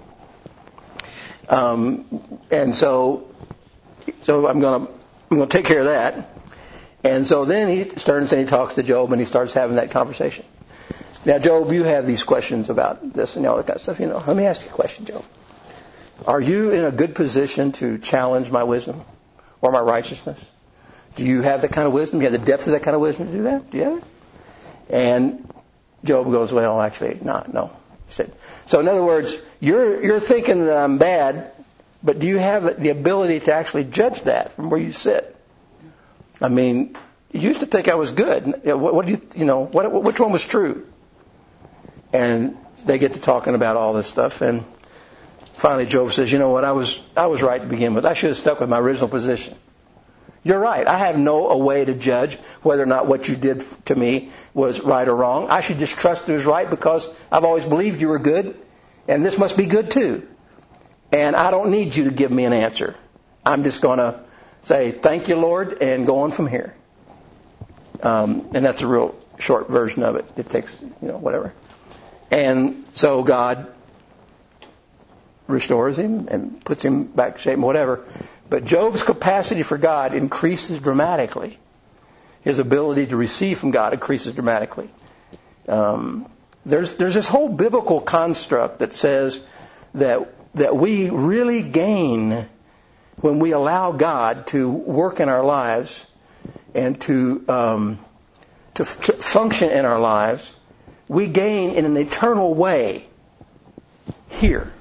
And so I'm going to take care of that. And so then he turns and he talks to Job and he starts having that conversation. Now, Job, you have these questions about this and all that kind of stuff. Let me ask you a question, Job. Are you in a good position to challenge my wisdom or my righteousness? Do you have that kind of wisdom? Do you have the depth of that kind of wisdom to do that? Do you have it? And Job goes, well, actually, not. No. He said, so in other words, you're thinking that I'm bad, but do you have the ability to actually judge that from where you sit? I mean, you used to think I was good. What do which one was true? And they get to talking about all this stuff, and finally Job says, you know what, I was right to begin with. I should have stuck with my original position. You're right. I have no way to judge whether or not what you did to me was right or wrong. I should just trust it was right because I've always believed you were good, and this must be good too. And I don't need you to give me an answer. I'm just going to say, thank you, Lord, and go on from here. And that's a real short version of it. It takes, whatever. And so God restores him and puts him back to shape and whatever. But Job's capacity for God increases dramatically. His ability to receive from God increases dramatically. There's this whole biblical construct that says that we really gain when we allow God to work in our lives and to function in our lives. We gain in an eternal way here.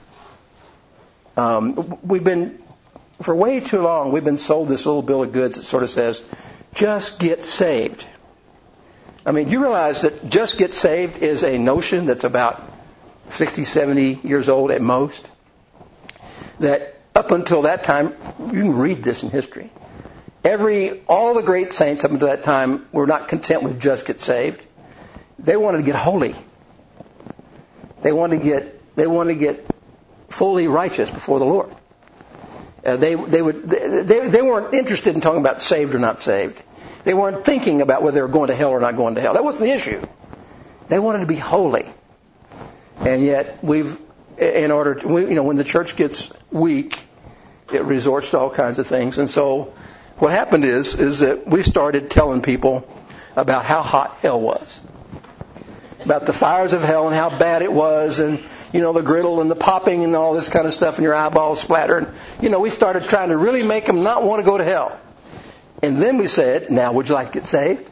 For way too long, we've been sold this little bill of goods that sort of says, just get saved. I mean, you realize that just get saved is a notion that's about 60, 70 years old at most? That up until that time, you can read this in history. All the great saints up until that time were not content with just get saved. They wanted to get holy. They wanted to get fully righteous before the Lord. They weren't interested in talking about saved or not saved. They weren't thinking about whether they were going to hell or not going to hell. That wasn't the issue. They wanted to be holy. And yet when the church gets weak, it resorts to all kinds of things. And so what happened is that we started telling people about how hot hell was. About the fires of hell and how bad it was, and the griddle and the popping and all this kind of stuff, and your eyeballs splattering. We started trying to really make them not want to go to hell. And then we said, now would you like to get saved?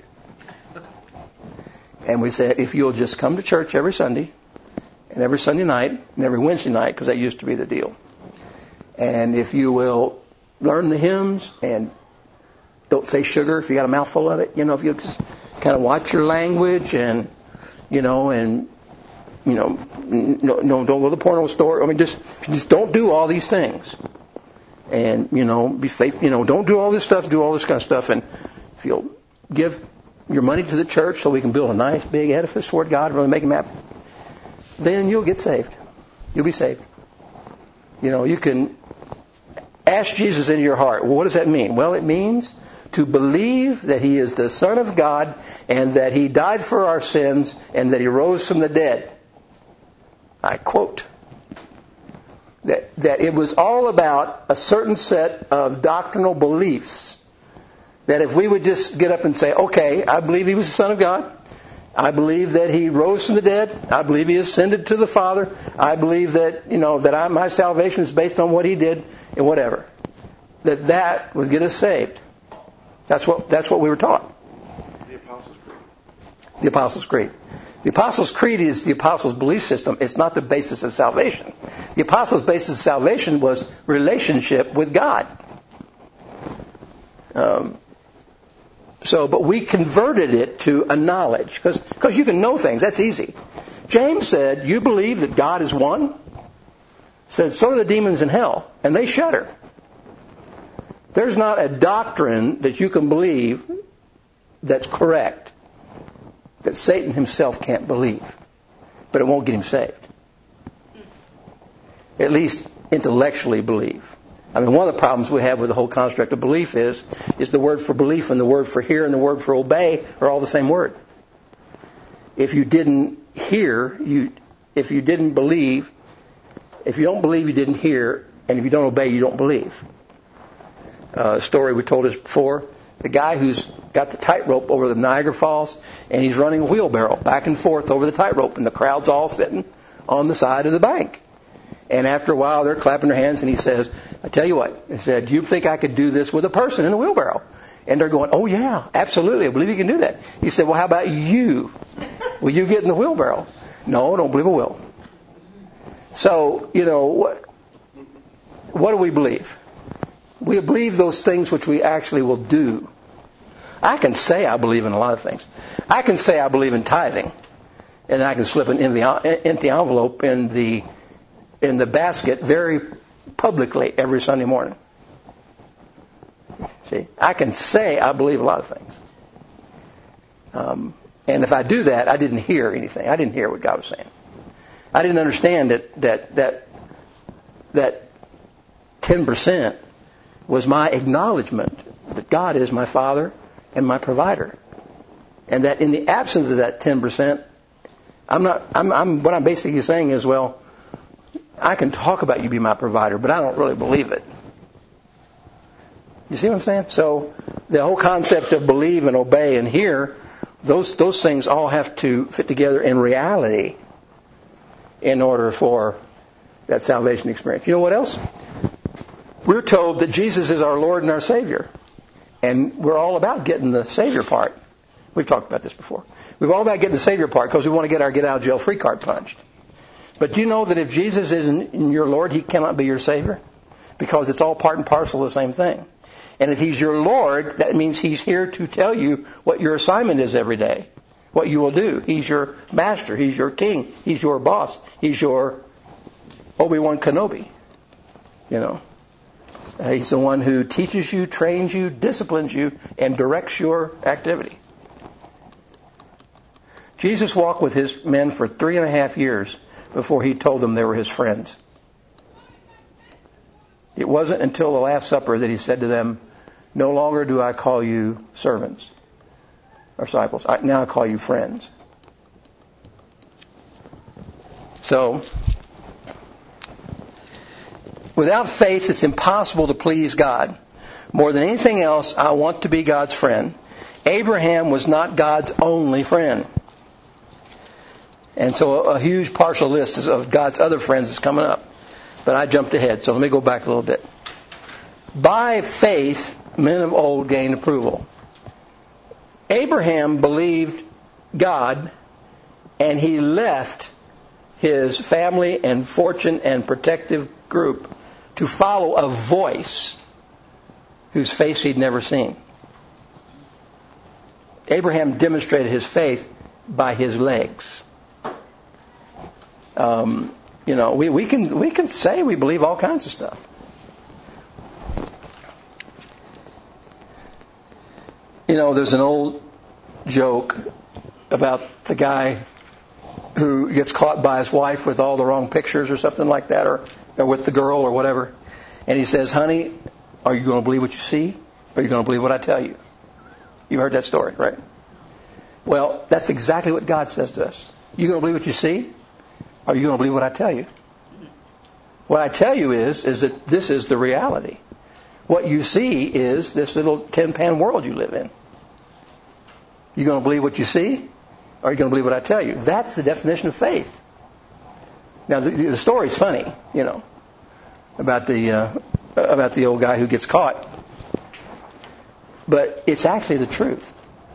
And we said, if you'll just come to church every Sunday, and every Sunday night, and every Wednesday night, because that used to be the deal. And if you will learn the hymns and don't say sugar if you got a mouthful of it, if you just kind of watch your language and don't go to the porno store. I mean, just don't do all these things. And, be faithful, don't do all this stuff, do all this kind of stuff. And if you'll give your money to the church so we can build a nice big edifice toward God, really make him happy, then you'll get saved. You'll be saved. You can ask Jesus into your heart. Well, what does that mean? Well, it means to believe that He is the Son of God and that He died for our sins and that He rose from the dead. I quote. That it was all about a certain set of doctrinal beliefs. That if we would just get up and say, okay, I believe He was the Son of God. I believe that He rose from the dead. I believe He ascended to the Father. I believe that, my salvation is based on what He did and whatever. That would get us saved. That's what we were taught. The Apostles' Creed. The Apostles' Creed. The Apostles' Creed is the Apostles' belief system. It's not the basis of salvation. The Apostles' basis of salvation was relationship with God. But we converted it to a knowledge. Because you can know things. That's easy. James said, you believe that God is one? Said, so are the demons in hell. And they shudder. There's not a doctrine that you can believe that's correct that Satan himself can't believe. But it won't get him saved. At least intellectually believe. I mean, one of the problems we have with the whole construct of belief is the word for belief and the word for hear and the word for obey are all the same word. If you didn't hear, if you didn't believe, if you don't believe, you didn't hear, and if you don't obey, you don't believe. A story we told us before, the guy who's got the tightrope over the Niagara Falls, and he's running a wheelbarrow back and forth over the tightrope, and the crowd's all sitting on the side of the bank. And after a while, they're clapping their hands, and he says, I tell you what, he said, do you think I could do this with a person in a wheelbarrow? And they're going, oh yeah, absolutely, I believe you can do that. He said, well, how about you? Will you get in the wheelbarrow? No, I don't believe I will. So, what do we believe? We believe those things which we actually will do. I can say I believe in a lot of things. I can say I believe in tithing, and I can slip an empty envelope in the basket very publicly every Sunday morning. See, I can say I believe a lot of things. And if I do that, I didn't hear anything. I didn't hear what God was saying. I didn't understand that 10% was my acknowledgement that God is my Father and my provider. And that in the absence of that 10%, what I'm basically saying is, well, I can talk about you being my provider, but I don't really believe it. You see what I'm saying? So the whole concept of believe and obey and hear, those things all have to fit together in reality in order for that salvation experience. You know what else? We're told that Jesus is our Lord and our Savior. And we're all about getting the Savior part. We've talked about this before. We're all about getting the Savior part because we want to get our get-out-of-jail-free card punched. But do you know that if Jesus isn't your Lord, He cannot be your Savior? Because it's all part and parcel of the same thing. And if He's your Lord, that means He's here to tell you what your assignment is every day, what you will do. He's your master. He's your king. He's your boss. He's your Obi-Wan Kenobi. He's the one who teaches you, trains you, disciplines you, and directs your activity. Jesus walked with His men for 3.5 years before He told them they were His friends. It wasn't until the Last Supper that He said to them, no longer do I call you servants or disciples. Now I call you friends. So, without faith, it's impossible to please God. More than anything else, I want to be God's friend. Abraham was not God's only friend. And so a huge partial list of God's other friends is coming up. But I jumped ahead, so let me go back a little bit. By faith, men of old gained approval. Abraham believed God, and he left his family and fortune and protective group to follow a voice whose face he'd never seen. Abraham demonstrated his faith by his legs. We can say we believe all kinds of stuff. There's an old joke about the guy who gets caught by his wife with all the wrong pictures or something like that, or with the girl or whatever. And he says, honey, are you going to believe what you see, or are you going to believe what I tell you? You heard that story, right? Well, that's exactly what God says to us. You going to believe what you see? Or are you going to believe what I tell you? What I tell you is that this is the reality. What you see is this little tin-pan world you live in. You going to believe what you see? Or are you going to believe what I tell you? That's the definition of faith. Now, the story's funny, about the old guy who gets caught. But it's actually the truth.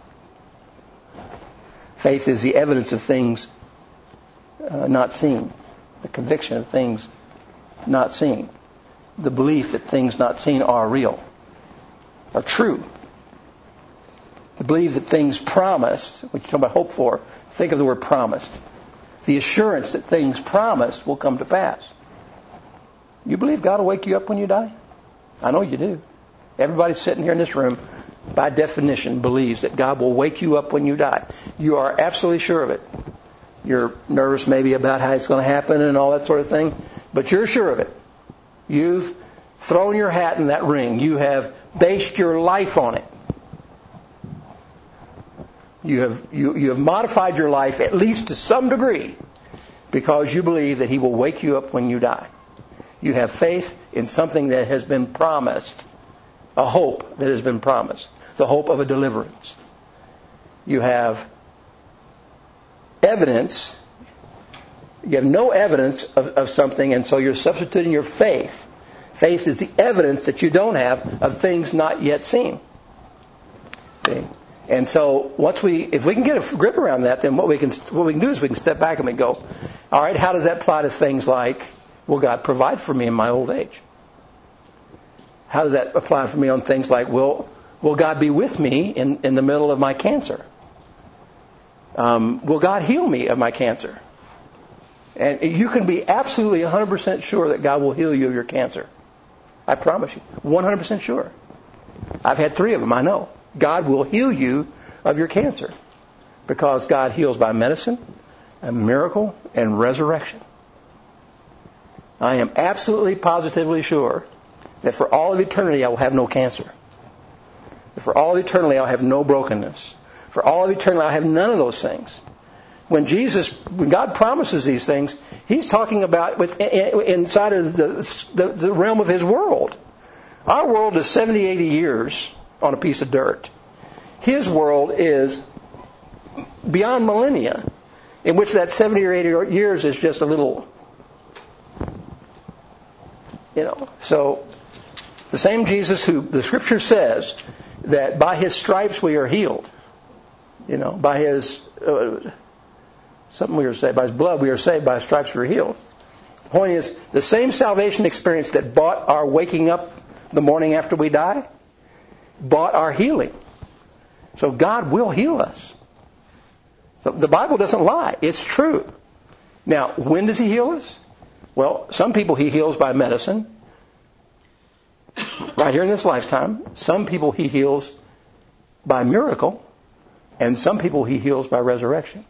Faith is the evidence of things not seen. The conviction of things not seen. The belief that things not seen are real, are true. The belief that things promised, what you talk about hope for, think of the word promised. The assurance that things promised will come to pass. You believe God will wake you up when you die? I know you do. Everybody sitting here in this room, by definition, believes that God will wake you up when you die. You are absolutely sure of it. You're nervous maybe about how it's going to happen and all that sort of thing, but you're sure of it. You've thrown your hat in that ring. You have based your life on it. You have modified your life, at least to some degree, because you believe that He will wake you up when you die. You have faith in something that has been promised, a hope that has been promised, the hope of a deliverance. You have evidence. You have no evidence of something, and so you're substituting your faith. Faith is the evidence that you don't have of things not yet seen. See? And so if we can get a grip around that, then what we can do is we can step back and we go, all right, how does that apply to things like, will God provide for me in my old age? How does that apply for me on things like, will God be with me in the middle of my cancer? Will God heal me of my cancer? And you can be absolutely 100% sure that God will heal you of your cancer. I promise you. 100% sure. I've had 3 of them, I know. God will heal you of your cancer. Because God heals by medicine, a miracle, and resurrection. I am absolutely positively sure that for all of eternity I will have no cancer. That for all of eternity I'll have no brokenness. For all of eternity I'll have none of those things. When God promises these things, He's talking about inside of the realm of His world. Our world is 70, 80 years on a piece of dirt. His world is beyond millennia, in which that 70 or 80 years is just a little, So the same Jesus who the Scripture says that by His stripes we are healed. By His... something we are saved. By His blood we are saved, by His stripes we are healed. The point is, the same salvation experience that bought our waking up the morning after we die, bought our healing. So God will heal us. So the Bible doesn't lie. It's true. Now, when does He heal us? Well, some people He heals by medicine, right here in this lifetime. Some people He heals by miracle, and some people He heals by resurrection.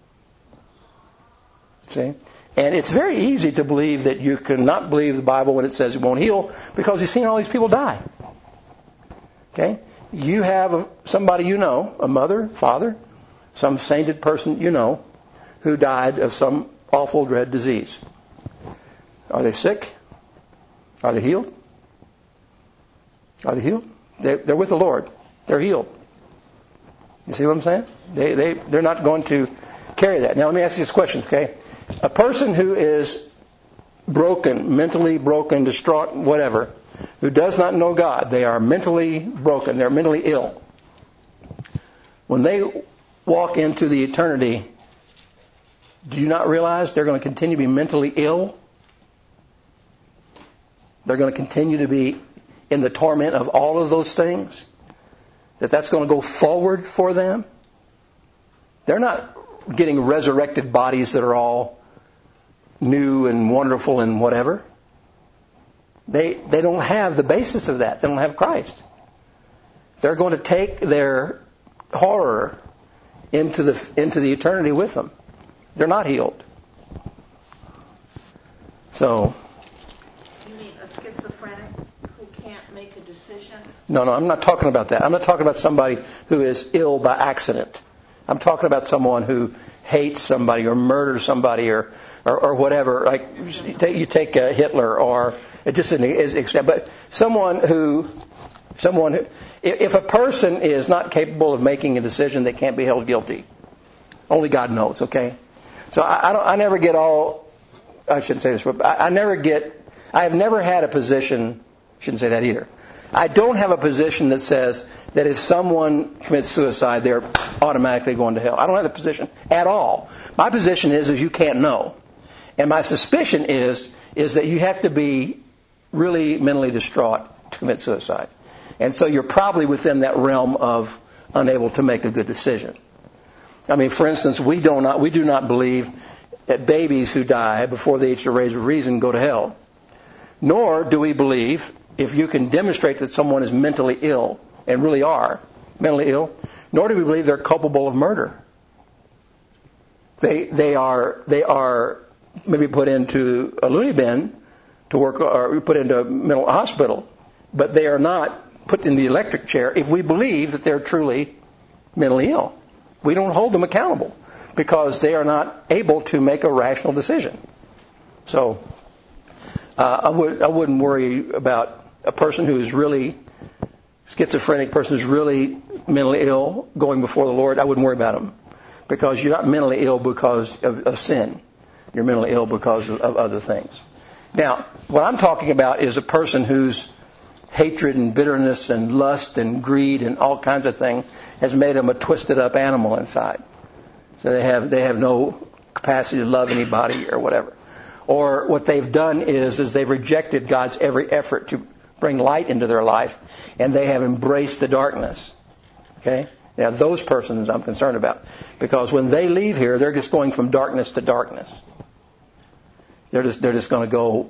See? And it's very easy to believe that you cannot believe the Bible when it says it won't heal, because you've seen all these people die. Okay? You have somebody a mother, father, some sainted person who died of some awful, dread disease. Are they sick? Are they healed? Are they healed? They're with the Lord. They're healed. You see what I'm saying? They're not going to carry that. Now let me ask you this question, okay? A person who is broken, mentally broken, distraught, whatever, who does not know God, they are mentally broken, they're mentally ill. When they walk into the eternity, do you not realize they're going to continue to be mentally ill? They're going to continue to be in the torment of all of those things? That's going to go forward for them? They're not getting resurrected bodies that are all new and wonderful and whatever. They don't have the basis of that. They don't have Christ. They're going to take their horror into the eternity with them. They're not healed. So. You mean a schizophrenic who can't make a decision? No, I'm not talking about that. I'm not talking about somebody who is ill by accident. I'm talking about someone who hates somebody or murders somebody or whatever. Like you take Hitler or just an example, but someone who, if a person is not capable of making a decision, they can't be held guilty. Only God knows. Okay, so I never get all. I shouldn't say this, but I have never had a position. Shouldn't say that either. I don't have a position that says that if someone commits suicide, they're automatically going to hell. I don't have the position at all. My position is you can't know. And my suspicion is that you have to be really mentally distraught to commit suicide. And so you're probably within that realm of unable to make a good decision. I mean, for instance, we do not believe that babies who die before the age of age of reason go to hell. Nor do we believe, if you can demonstrate that someone is mentally ill, and really are mentally ill, nor do we believe they're culpable of murder. They are maybe put into a loony bin to work, or put into a mental hospital, but they are not put in the electric chair if we believe that they're truly mentally ill. We don't hold them accountable. because they are not able to make a rational decision. So I wouldn't worry about a person who is really schizophrenic, person who's really mentally ill going before the Lord. I wouldn't worry about them, because you're not mentally ill because of sin. You're mentally ill because of other things. Now, what I'm talking about is a person whose hatred and bitterness and lust and greed and all kinds of things has made them a twisted up animal inside. So they have no capacity to love anybody or whatever. Or what they've done is they've rejected God's every effort to bring light into their life, and they have embraced the darkness. Okay? Now those persons I'm concerned about, because when they leave here, they're just going from darkness to darkness. They're just going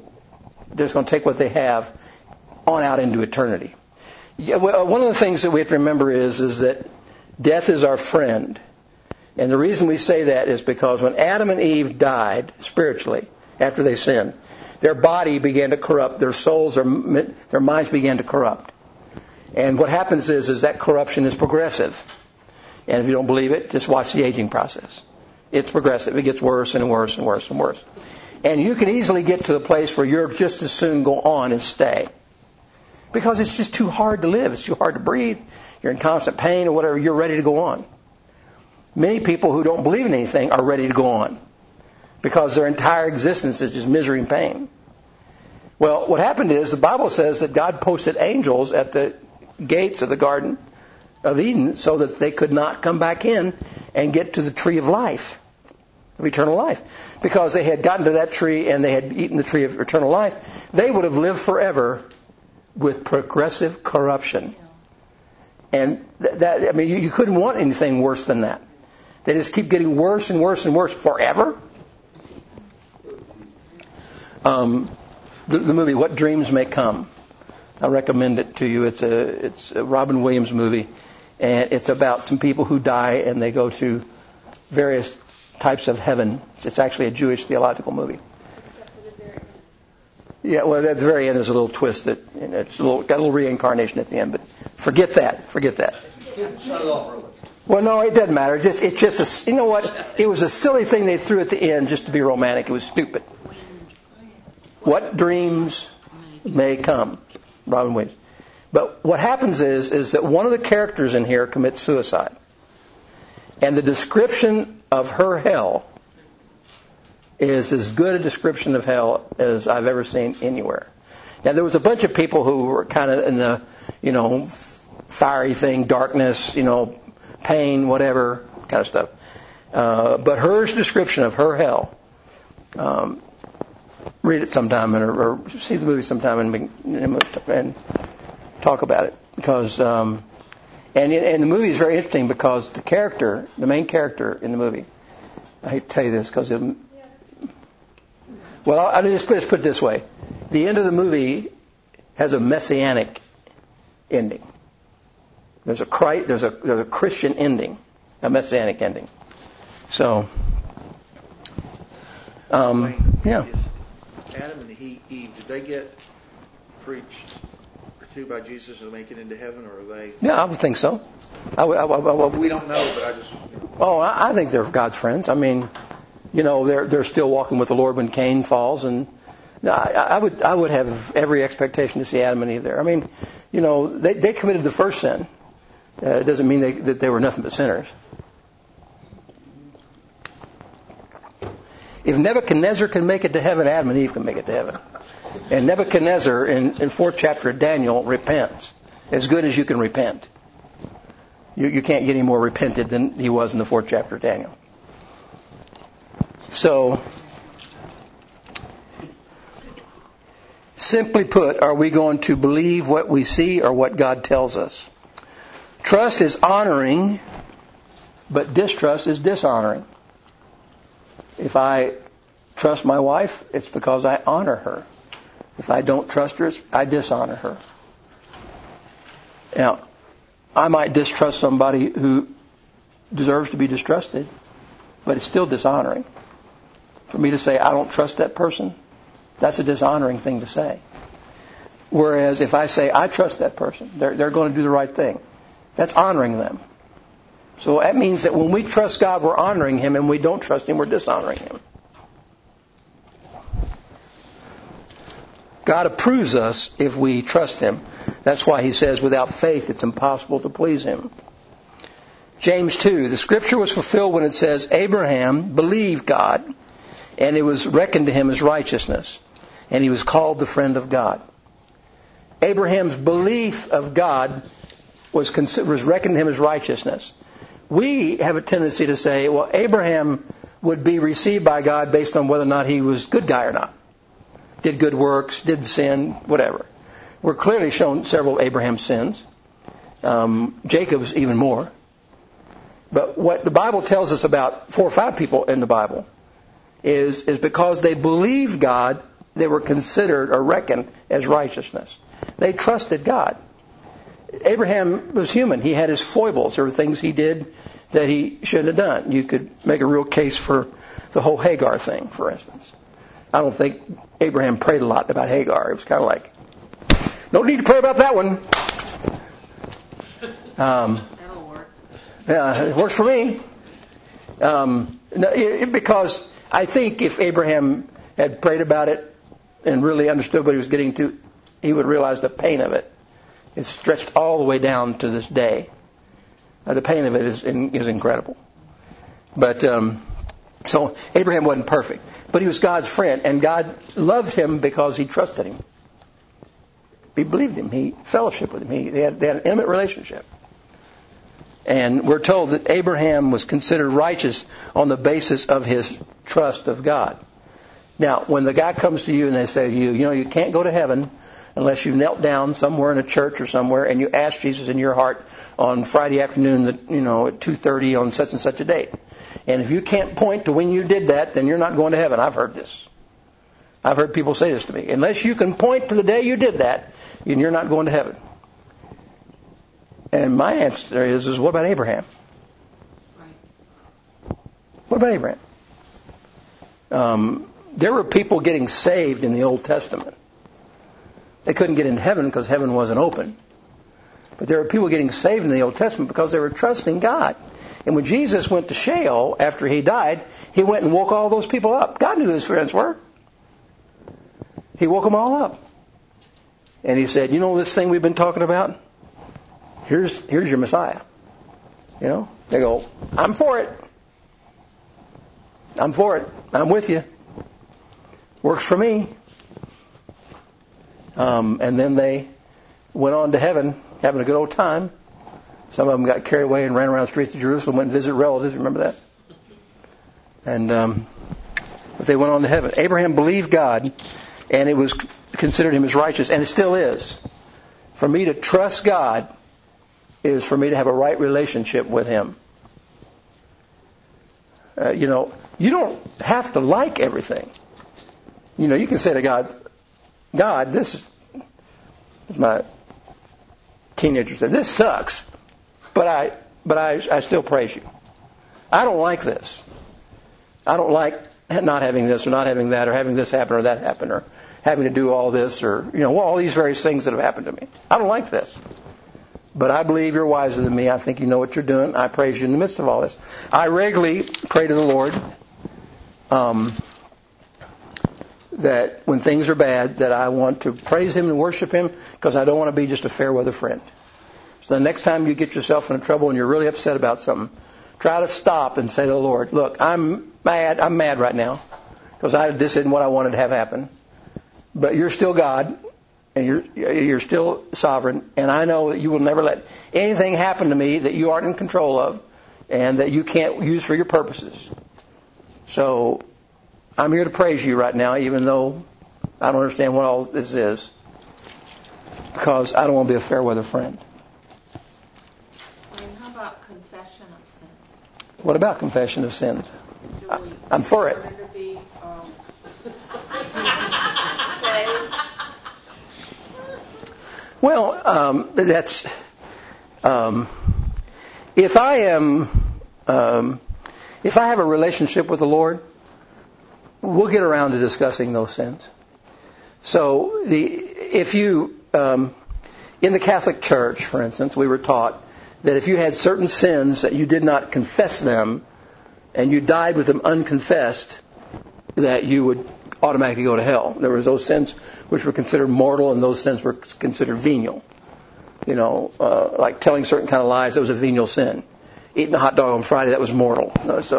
to take what they have on out into eternity. Yeah, well, one of the things that we have to remember is that death is our friend. And the reason we say that is because when Adam and Eve died spiritually after they sinned, their body began to corrupt, their souls, their minds began to corrupt. And what happens is that corruption is progressive. And if you don't believe it, just watch the aging process. It's progressive. It gets worse and worse and worse and worse. And you can easily get to the place where you're just as soon go on and stay. Because it's just too hard to live. It's too hard to breathe. You're in constant pain or whatever. You're ready to go on. Many people who don't believe in anything are ready to go on, because their entire existence is just misery and pain. Well, what happened is the Bible says that God posted angels at the gates of the Garden of Eden so that they could not come back in and get to the tree of life, of eternal life. Because they had gotten to that tree and they had eaten the tree of eternal life, they would have lived forever with progressive corruption. And you couldn't want anything worse than that. They just keep getting worse and worse and worse forever. The movie What Dreams May Come, I recommend it to you. It's a Robin Williams movie, and it's about some people who die and they go to various types of heaven. It's actually a Jewish theological movie. Yeah, well, at the very end there's a little twist that it's got a little reincarnation at the end, but forget that. Shut it off early. Well, no, it doesn't matter. It's just you know what? It was a silly thing they threw at the end just to be romantic. It was stupid. What dreams may come, Robin Williams. But what happens is that one of the characters in here commits suicide, and the description of her hell is as good a description of hell as I've ever seen anywhere. Now, there was a bunch of people who were kind of in the, fiery thing, darkness, pain, whatever kind of stuff. But her description of her hell, read it sometime or see the movie sometime and talk about it. Because and the movie is very interesting because the main character in the movie, I hate to tell you this because I'll just put it this way. The end of the movie has a messianic ending. There's a Christian ending, a messianic ending. So, yeah. Adam and Eve, did they get preached to by Jesus and make it into heaven, or are they? Yeah, I would think so. We don't know, but I just. Oh, I think they're God's friends. I mean, they're still walking with the Lord when Cain falls, and I would have every expectation to see Adam and Eve there. I mean, they committed the first sin. It doesn't mean that they were nothing but sinners. If Nebuchadnezzar can make it to heaven, Adam and Eve can make it to heaven. And Nebuchadnezzar in 4th chapter of Daniel repents as good as you can repent. You can't get any more repented than he was in the 4th chapter of Daniel. So, simply put, are we going to believe what we see or what God tells us? Trust is honoring, but distrust is dishonoring. If I trust my wife, it's because I honor her. If I don't trust her, I dishonor her. Now, I might distrust somebody who deserves to be distrusted, but it's still dishonoring. For me to say, I don't trust that person, that's a dishonoring thing to say. Whereas if I say, I trust that person, they're going to do the right thing, that's honoring them. So that means that when we trust God, we're honoring Him, and we don't trust Him, we're dishonoring Him. God approves us if we trust Him. That's why He says, without faith, it's impossible to please Him. James 2, the scripture was fulfilled when it says, Abraham believed God, and it was reckoned to him as righteousness, and he was called the friend of God. Abraham's belief of God was reckoned to him as righteousness. We have a tendency to say, well, Abraham would be received by God based on whether or not he was a good guy or not. Did good works, did sin, whatever. We're clearly shown several Abraham sins. Jacob's even more. But what the Bible tells us about 4 or 5 people in the Bible is because they believed God, they were considered or reckoned as righteousness. They trusted God. Abraham was human. He had his foibles. There were things he did that he shouldn't have done. You could make a real case for the whole Hagar thing, for instance. I don't think Abraham prayed a lot about Hagar. It was kind of like, no need to pray about that one. That'll work. Yeah, it works for me. Because I think if Abraham had prayed about it and really understood what he was getting to, he would realize the pain of it. It's stretched all the way down to this day. The pain of it is incredible. But so Abraham wasn't perfect, but he was God's friend, and God loved him because He trusted him. He believed him. He fellowshiped with him. They had an intimate relationship. And we're told that Abraham was considered righteous on the basis of his trust of God. Now, when the guy comes to you and they say to you, you can't go to heaven unless you knelt down somewhere in a church or somewhere and you asked Jesus in your heart on Friday afternoon, at 2:30 on such and such a date. And if you can't point to when you did that, then you're not going to heaven. I've heard this. I've heard people say this to me. Unless you can point to the day you did that, you're not going to heaven. And my answer is what about Abraham? Right. What about Abraham? There were people getting saved in the Old Testament. They couldn't get into heaven because heaven wasn't open. But there were people getting saved in the Old Testament because they were trusting God. And when Jesus went to Sheol after He died, He went and woke all those people up. God knew who His friends were. He woke them all up. And He said, this thing we've been talking about? Here's your Messiah. They go, I'm for it. I'm for it. I'm with you. Works for me. And then they went on to heaven, having a good old time. Some of them got carried away and ran around the streets of Jerusalem, went and visited relatives. Remember that? And but they went on to heaven. Abraham believed God, and it was considered him as righteous, and it still is. For me to trust God is for me to have a right relationship with Him. You don't have to like everything. You can say to God, this is my teenager said, this sucks, but I still praise you. I don't like this. I don't like not having this or not having that or having this happen or that happen or having to do all this or, all these various things that have happened to me. I don't like this. But I believe you're wiser than me. I think you know what you're doing. I praise you in the midst of all this. I regularly pray to the Lord that when things are bad, that I want to praise Him and worship Him because I don't want to be just a fair weather friend. So the next time you get yourself in trouble and you're really upset about something, try to stop and say to the Lord, look, I'm mad right now because this isn't what I wanted to have happen. But you're still God. And you're still sovereign, and I know that you will never let anything happen to me that you aren't in control of and that you can't use for your purposes. So I'm here to praise you right now, even though I don't understand what all this is, because I don't want to be a fair weather friend. And how about confession of sin? What about confession of sins? I'm for it. To be saved. Well, that's if I have a relationship with the Lord, we'll get around to discussing those sins. So if you in the Catholic Church, for instance, we were taught that if you had certain sins that you did not confess them, and you died with them unconfessed, that you would automatically go to hell. There was those sins which were considered mortal, and those sins were considered venial. Like telling certain kind of lies, that was a venial sin. Eating a hot dog on Friday, that was mortal.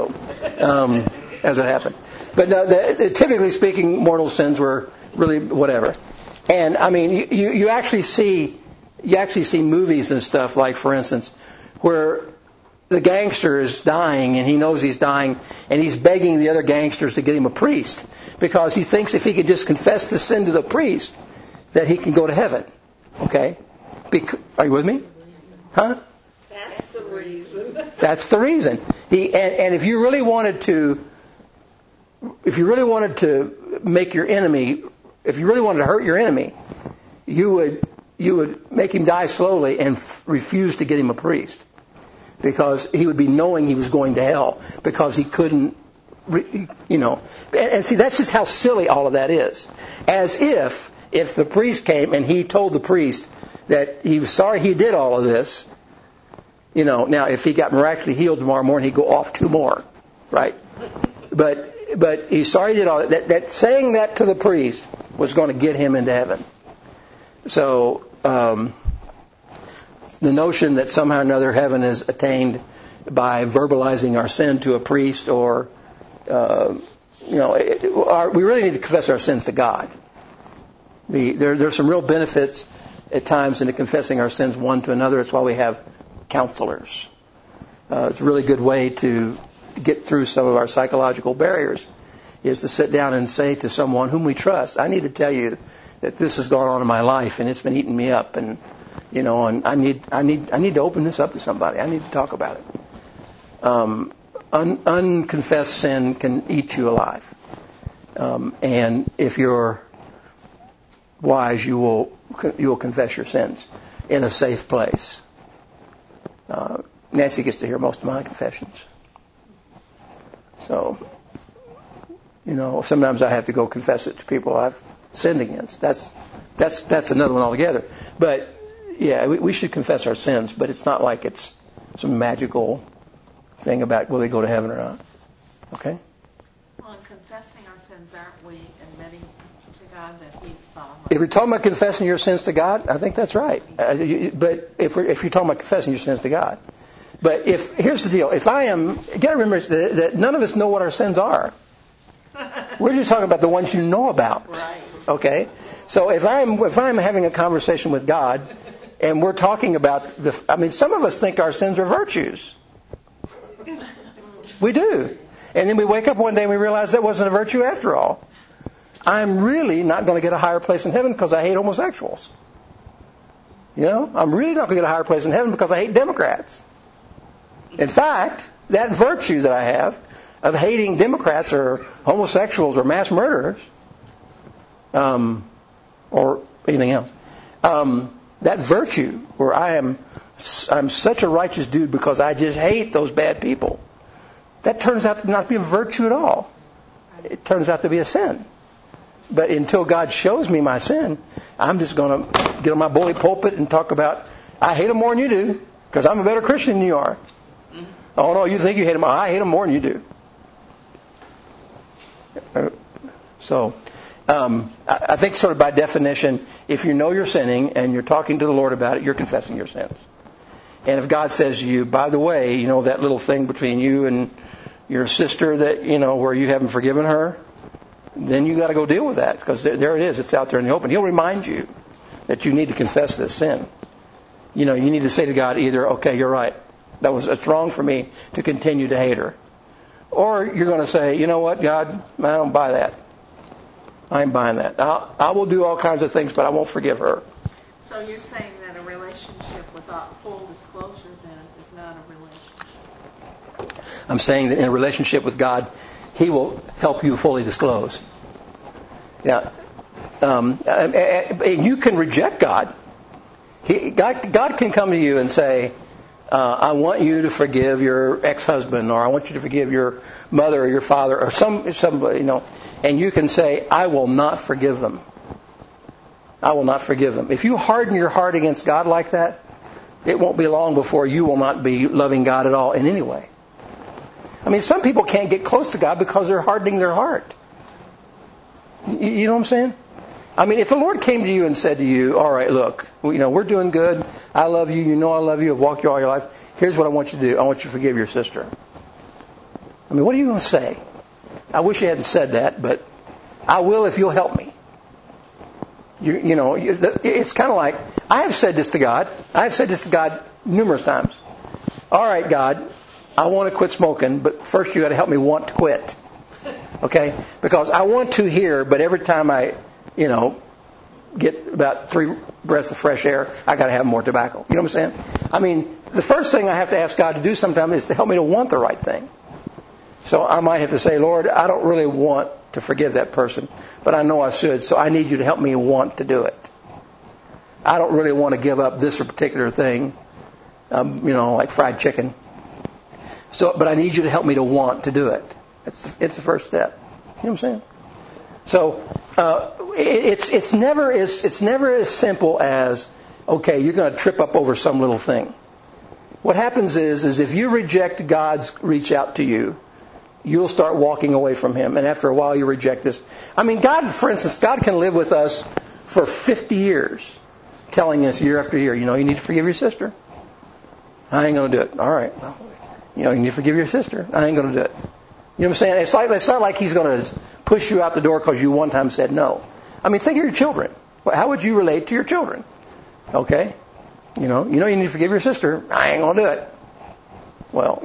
As it happened. But no, typically speaking, mortal sins were really whatever. And I mean, you actually see movies and stuff, like, for instance, where the gangster is dying and he knows he's dying, and he's begging the other gangsters to get him a priest, because he thinks if he could just confess the sin to the priest, that he can go to heaven. Okay? Are you with me? Huh? That's the reason. That's the reason. And if you really wanted to make your enemy, if you really wanted to hurt your enemy, you would make him die slowly and refuse to get him a priest, because he would be knowing he was going to hell, because he couldn't, And see, that's just how silly all of that is. As if the priest came and he told the priest that he was sorry he did all of this, now if he got miraculously healed tomorrow morning, he'd go off 2 more, right? But he's sorry he did all that. That saying that to the priest was going to get him into heaven. So the notion that somehow or another heaven is attained by verbalizing our sin to a priest, or we really need to confess our sins to God. There's some real benefits at times into confessing our sins one to another. That's why we have counselors. It's a really good way to get through some of our psychological barriers, is to sit down and say to someone whom we trust, I need to tell you that this has gone on in my life and it's been eating me up, and and I need to open this up to somebody. I need to talk about it. Unconfessed sin can eat you alive, and if you're wise, you will confess your sins in a safe place. Nancy gets to hear most of my confessions. So, sometimes I have to go confess it to people I've sinned against. That's another one altogether. But yeah, we should confess our sins, but it's not like it's some magical thing about will they go to heaven or not. Okay? Well, in confessing our sins, aren't we admitting to God that He's sovereign? If you're talking about confessing your sins to God, I think that's right. But if you're talking about confessing your sins to God. But here's the deal. You got to remember that none of us know what our sins are. We're just talking about the ones you know about. Right. Okay? So if I'm having a conversation with God, and we're talking about some of us think our sins are virtues. We do. And then we wake up one day and we realize that wasn't a virtue after all. I'm really not going to get a higher place in heaven because I hate homosexuals. I'm really not going to get a higher place in heaven because I hate Democrats. In fact, that virtue that I have of hating Democrats or homosexuals or mass murderers, or anything else, that virtue where I'm such a righteous dude because I just hate those bad people, that turns out not to be a virtue at all. It turns out to be a sin. But until God shows me my sin, I'm just going to get on my bully pulpit and talk about, I hate them more than you do because I'm a better Christian than you are. Oh no, you think you hate them? I hate them more than you do. So, I think sort of by definition, if you know you're sinning and you're talking to the Lord about it, you're confessing your sins. And if God says to you, by the way, that little thing between you and your sister that, where you haven't forgiven her, then you got to go deal with that, because there it is. It's out there in the open. He'll remind you that you need to confess this sin. You need to say to God either, okay, you're right. It's wrong for me to continue to hate her. Or you're going to say, you know what, God, I don't buy that. I ain't buying that. I will do all kinds of things, but I won't forgive her. So you're saying that a relationship without full disclosure then is not a relationship? I'm saying that in a relationship with God, He will help you fully disclose. Now, you can reject God. God can come to you and say, I want you to forgive your ex-husband, or I want you to forgive your mother or your father, or somebody, and you can say, I will not forgive them. I will not forgive them. If you harden your heart against God like that, it won't be long before you will not be loving God at all in any way. I mean, some people can't get close to God because they're hardening their heart. You know what I'm saying? I mean, if the Lord came to you and said to you, all right, look, we're doing good. I love you. You know I love you. I've walked you all your life. Here's what I want you to do. I want you to forgive your sister. I mean, what are you going to say? I wish you hadn't said that, but I will if you'll help me. It's kind of like, I have said this to God. I have said this to God numerous times. All right, God, I want to quit smoking, but first you got to help me want to quit. Okay? Because I want to here, but every time I, get about 3 breaths of fresh air, I got to have more tobacco. You know what I'm saying? I mean, the first thing I have to ask God to do sometimes is to help me to want the right thing. So I might have to say, Lord, I don't really want to forgive that person, but I know I should, so I need you to help me want to do it. I don't really want to give up this particular thing, like fried chicken. But I need you to help me to want to do it. It's the first step. You know what I'm saying? So it's never as simple as, okay, you're going to trip up over some little thing. What happens is if you reject God's reach out to you, you'll start walking away from Him. And after a while, you reject this. I mean, God, for instance, God can live with us for 50 years, telling us year after year, you need to forgive your sister. I ain't going to do it. All right. You need to forgive your sister. I ain't going to do it. You know what I'm saying? It's not like He's going to push you out the door because you one time said no. I mean, think of your children. How would you relate to your children? Okay? You need to forgive your sister. I ain't going to do it. Well,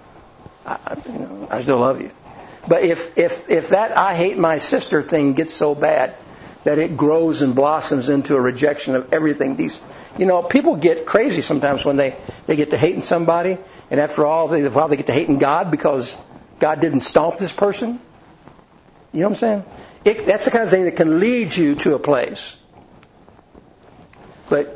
I still love you. But if that I hate my sister thing gets so bad that it grows and blossoms into a rejection of everything people get crazy sometimes when they get to hating somebody, and after all, they get to hating God because God didn't stomp this person. You know what I'm saying? That's the kind of thing that can lead you to a place. But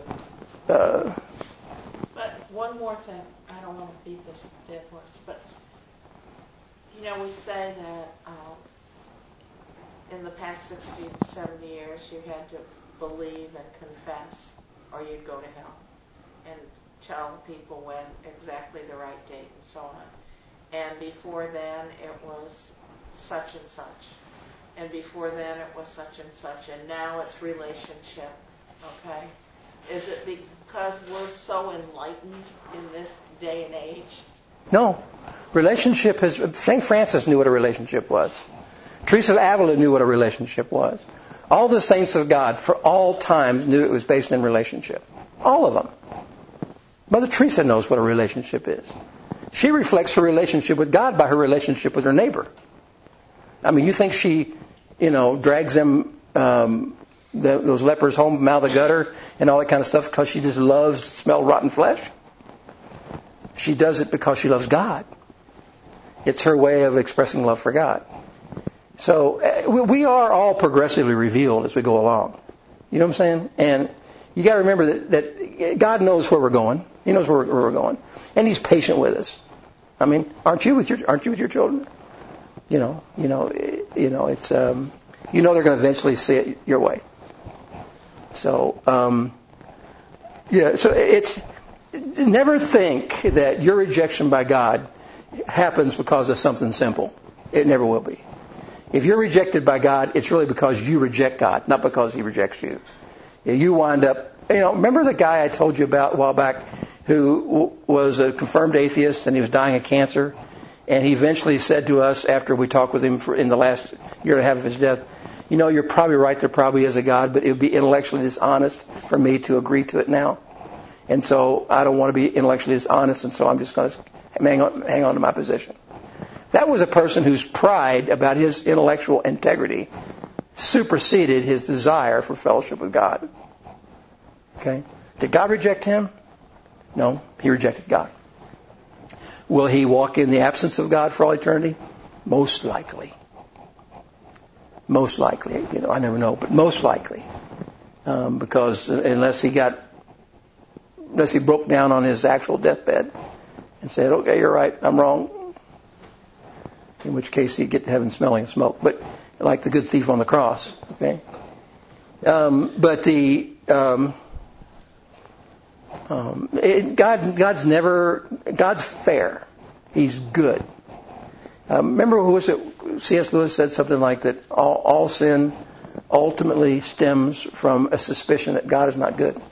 one more thing. I don't want to beat this dead horse, but we say that in the past 60 to 70 years you had to believe and confess or you'd go to hell, and tell people when exactly the right date and so on. And before then it was such and such, and before then it was such and such, and now it's relationship. Okay? Is it because we're so enlightened in this day and age? No. Relationship St. Francis knew what a relationship was. Teresa of Avila knew what a relationship was. All the saints of God for all times knew it was based in relationship. All of them. Mother Teresa knows what a relationship is. She reflects her relationship with God by her relationship with her neighbor. I mean, you think she, drags them, those lepers home from out of the gutter and all that kind of stuff because she just loves to smell rotten flesh? She does it because she loves God. It's her way of expressing love for God. So we are all progressively revealed as we go along. You know what I'm saying? And you got to remember that God knows where we're going. He knows where we're going, and He's patient with us. I mean, aren't you with your children? It's they're going to eventually see it your way. So So it's never think that your rejection by God happens because of something simple. It never will be. If you're rejected by God, it's really because you reject God, not because He rejects you. You wind up, remember the guy I told you about a while back who was a confirmed atheist and he was dying of cancer? And he eventually said to us after we talked with him in the last year and a half of his death, you're probably right, there probably is a God, but it would be intellectually dishonest for me to agree to it now. And so I don't want to be intellectually dishonest, and so I'm just going to hang on to my position. That was a person whose pride about his intellectual integrity superseded his desire for fellowship with God. Okay? Did God reject him? No, he rejected God. Will he walk in the absence of God for all eternity? Most likely. Most likely. I never know, but most likely. Because unless he broke down on his actual deathbed and said, okay, you're right, I'm wrong. In which case he'd get to heaven smelling of smoke. But like the good thief on the cross. Okay? God's fair. He's good. Remember, who was it? C.S. Lewis said something like that. All sin ultimately stems from a suspicion that God is not good.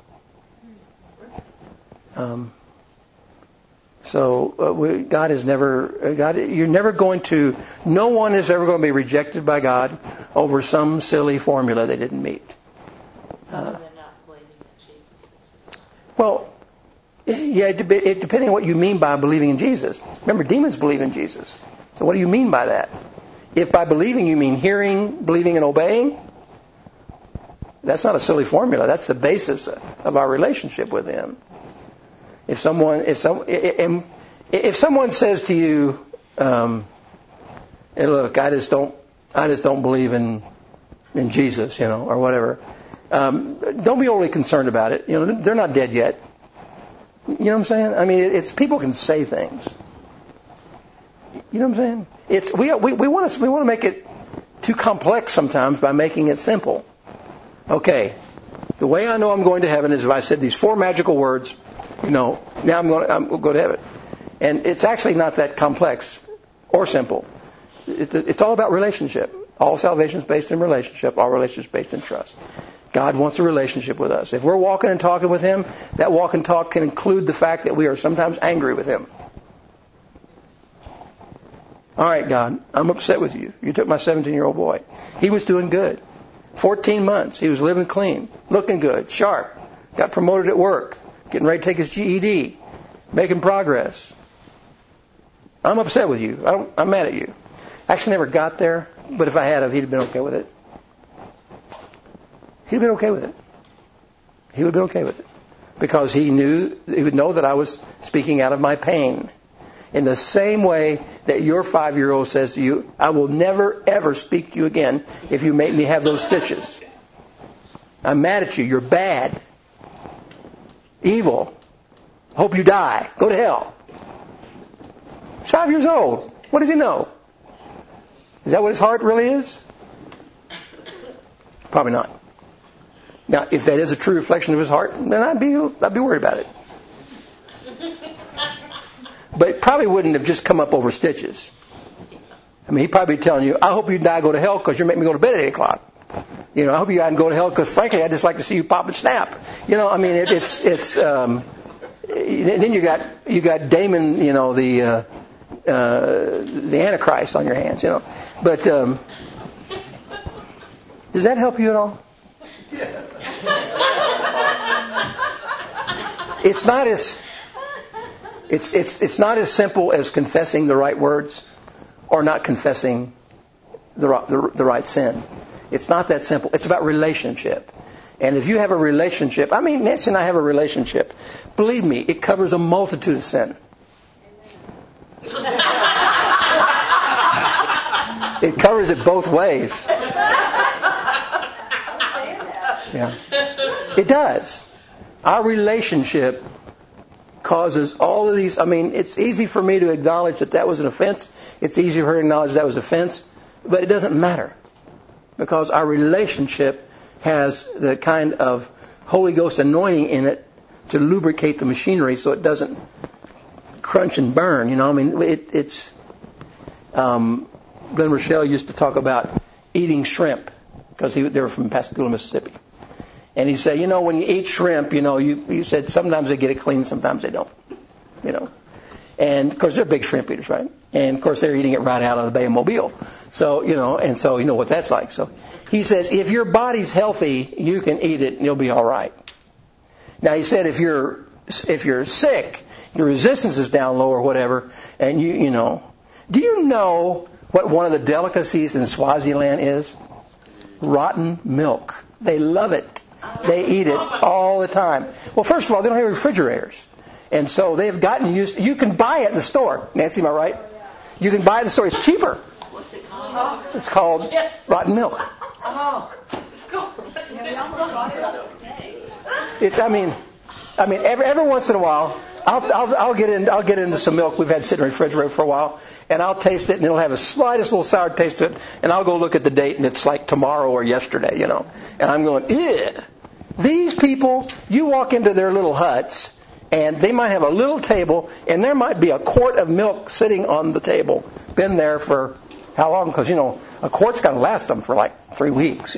God is never. You're never going to. No one is ever going to be rejected by God over some silly formula they didn't meet. Other than not believing in Jesus. Well, yeah, depending on what you mean by believing in Jesus. Remember, demons believe in Jesus. So what do you mean by that? If by believing you mean hearing, believing, and obeying, that's not a silly formula. That's the basis of our relationship with Him. If someone says to you, hey, look, I just don't believe in Jesus, or whatever. Don't be overly concerned about it. They're not dead yet. You know what I'm saying? I mean, it's people can say things. You know what I'm saying? We want to make it too complex sometimes by making it simple. Okay, the way I know I'm going to heaven is if I said these 4 magical words. Now I'm going to go to heaven, and it's actually not that complex or simple. It's all about relationship. All salvation is based in relationship. All relationship is based in trust. God wants a relationship with us. If we're walking and talking with Him, that walk and talk can include the fact that we are sometimes angry with Him. All right, God, I'm upset with you. You took my 17-year-old boy. He was doing good. 14 months. He was living clean, looking good, sharp, got promoted at work, getting ready to take his GED, making progress. I'm upset with you. I'm mad at you. Actually never got there, but if I had, he'd have been okay with it. He'd have been okay with it. He would have been okay with it. Because he would know that I was speaking out of my pain. In the same way that your 5-year-old says to you, I will never, ever speak to you again if you make me have those stitches. I'm mad at you. You're bad. Evil. Hope you die. Go to hell. He's 5 years old. What does he know? Is that what his heart really is? Probably not. Now, if that is a true reflection of his heart, then I'd be worried about it. But it probably wouldn't have just come up over stitches. I mean, he'd probably be telling you, I hope you die and go to hell because you're making me go to bed at 8 o'clock. I hope you die and go to hell because, frankly, I'd just like to see you pop and snap. I mean, it's then you got Damon, the Antichrist on your hands, But does that help you at all? It's not as simple as confessing the right words or not confessing the right sin. It's not that simple. It's about relationship. And if you have a relationship, Nancy and I have a relationship. Believe me, it covers a multitude of sin. It covers it both ways. Yeah. It does. Our relationship causes all of these. It's easy for me to acknowledge that was an offense. It's easy for her to acknowledge that was an offense. But it doesn't matter. Because our relationship has the kind of Holy Ghost anointing in it to lubricate the machinery so it doesn't crunch and burn. It's Glenn Rochelle used to talk about eating shrimp because they were from Pascagoula, Mississippi. And he said, when you eat shrimp, you said sometimes they get it clean, sometimes they don't. And, of course, they're big shrimp eaters, right? And, of course, they're eating it right out of the Bay of Mobile. So, and so you know what that's like. So he says, if your body's healthy, you can eat it and you'll be all right. Now, he said, if you're sick, your resistance is down low or whatever, and do you know what one of the delicacies in Swaziland is? Rotten milk. They love it. They eat it all the time. Well, first of all, they don't have refrigerators. And so they've gotten used. You can buy it in the store. Nancy, am I right? You can buy it in the store. It's cheaper. What's it called? It's called rotten milk. Oh, it's called. It's. Every once in a while, I'll get into some milk we've had sitting in the refrigerator for a while, and I'll taste it, and it'll have a slightest little sour taste to it, and I'll go look at the date, and it's like tomorrow or yesterday, And I'm going, ew. These people, you walk into their little huts, and they might have a little table, and there might be a quart of milk sitting on the table. Been there for how long? Because, a quart's got to last them for like 3 weeks,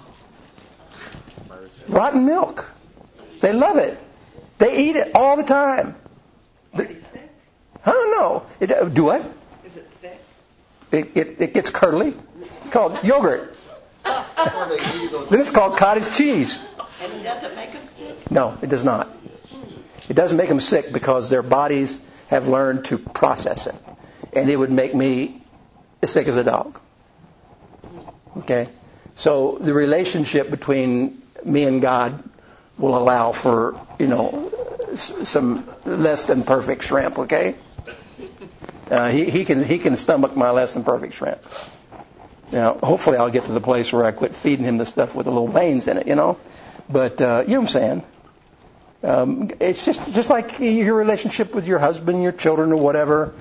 Rotten milk. They love it. They eat it all the time. Pretty thick? I don't know. Do what? Is it thick? It gets curdly. It's called yogurt. Then it's called cottage cheese. And it doesn't make them sick? No, it does not. It doesn't make them sick because their bodies have learned to process it. And it would make me as sick as a dog. Okay? So the relationship between me and God will allow for, some less than perfect shrimp, okay? He can stomach my less than perfect shrimp. Now, hopefully I'll get to the place where I quit feeding him the stuff with the little veins in it, But, you know what I'm saying? It's just like your relationship with your husband, your children, or whatever.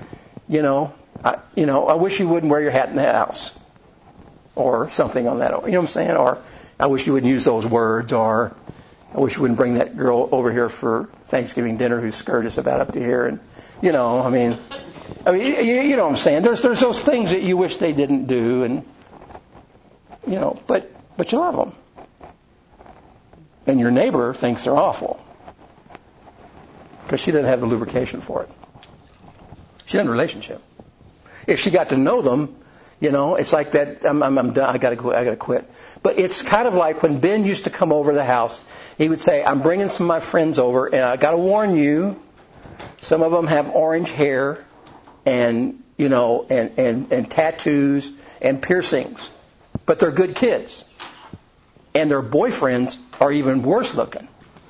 I wish you wouldn't wear your hat in the house, or something on that. You know what I'm saying? Or I wish you wouldn't use those words, or I wish you wouldn't bring that girl over here for Thanksgiving dinner whose skirt is about up to here. And you know what I'm saying? There's those things that you wish they didn't do, and but you love them. And your neighbor thinks they're awful because she doesn't have the lubrication for it. She doesn't have a relationship. If she got to know them, it's like that. I'm done. I got to quit. But it's kind of like when Ben used to come over the house. He would say, "I'm bringing some of my friends over, and I got to warn you. Some of them have orange hair, and and tattoos and piercings, but they're good kids, and their boyfriends are even worse looking."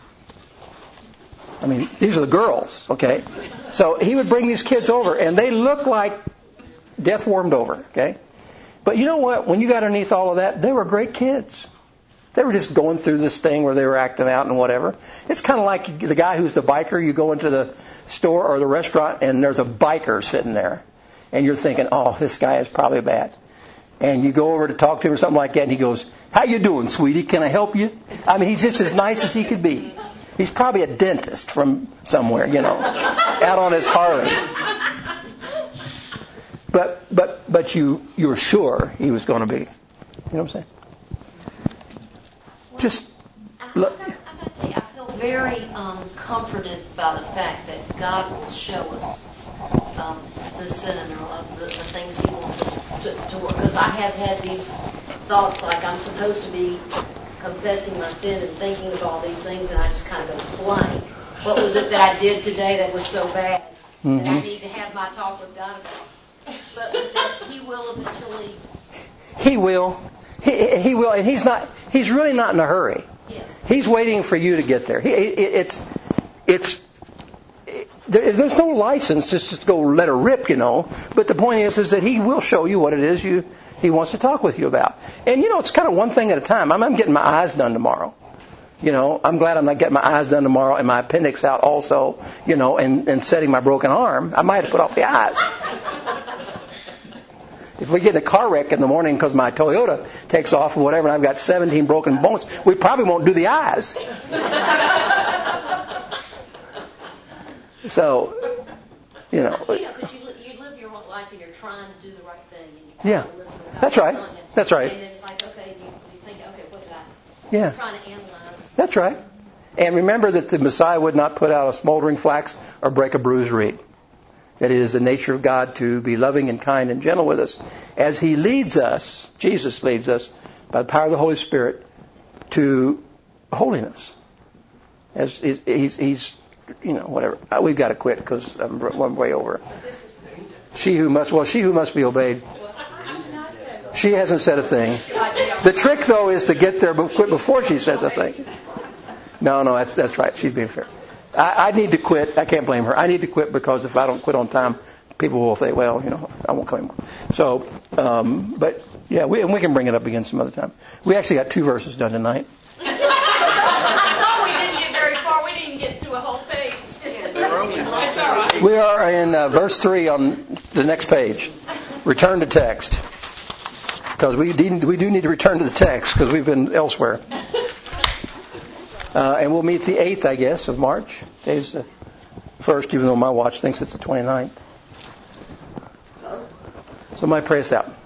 I mean, these are the girls, okay? So he would bring these kids over, and they look like death warmed over, okay? But you know what? When you got underneath all of that, they were great kids. They were just going through this thing where they were acting out and whatever. It's kind of like the guy who's the biker. You go into the store or the restaurant, and there's a biker sitting there. And you're thinking, oh, this guy is probably bad. And you go over to talk to him or something like that, and he goes, "How you doing, sweetie? Can I help you?" I mean, he's just as nice as he could be. He's probably a dentist from somewhere, out on his Harley. But you were sure he was going to be. You know what I'm saying? Just look. I got to tell you, I feel very comforted by the fact that God will show us the sin of the things He wants us to work. Because I have had these thoughts like I'm supposed to be confessing my sin and thinking of all these things, and I just kind of go blank. What was it that I did today that was so bad? Mm-hmm. And I need to have my talk with God about it. But that He will eventually. He will. He will, and He's really not in a hurry. Yes. He's waiting for you to get there. There's no license just to go let her rip, But the point is that He will show you what it is He wants to talk with you about. And it's kind of one thing at a time. I'm getting my eyes done tomorrow. I'm glad I'm not getting my eyes done tomorrow and my appendix out also, and setting my broken arm. I might have to put off the eyes. If we get in a car wreck in the morning because my Toyota takes off or whatever and I've got 17 broken bones, we probably won't do the eyes. So, Because you live your whole life and you're trying to do the right thing. And yeah, that's right. That's right. And it's like, okay, you think, okay, what did I? Yeah. You're trying to analyze. That's right. And remember that the Messiah would not put out a smoldering flax or break a bruised reed. That it is the nature of God to be loving and kind and gentle with us as He leads us, Jesus leads us, by the power of the Holy Spirit, to holiness. As He's whatever. We've got to quit because I'm way over. She who must be obeyed. She hasn't said a thing. The trick, though, is to get there but quit before she says a thing. No, that's right. She's being fair. I need to quit. I can't blame her. I need to quit because if I don't quit on time, people will say, well, I won't come anymore. So, but yeah, we can bring it up again some other time. We actually got 2 verses done tonight. I saw we didn't get very far. We didn't get through a whole page. We are in verse 3 on the next page. Return to text. Because we do need to return to the text because we've been elsewhere. And we'll meet the 8th, I guess, of March. Today's the 1st, even though my watch thinks it's the 29th. Somebody pray us out.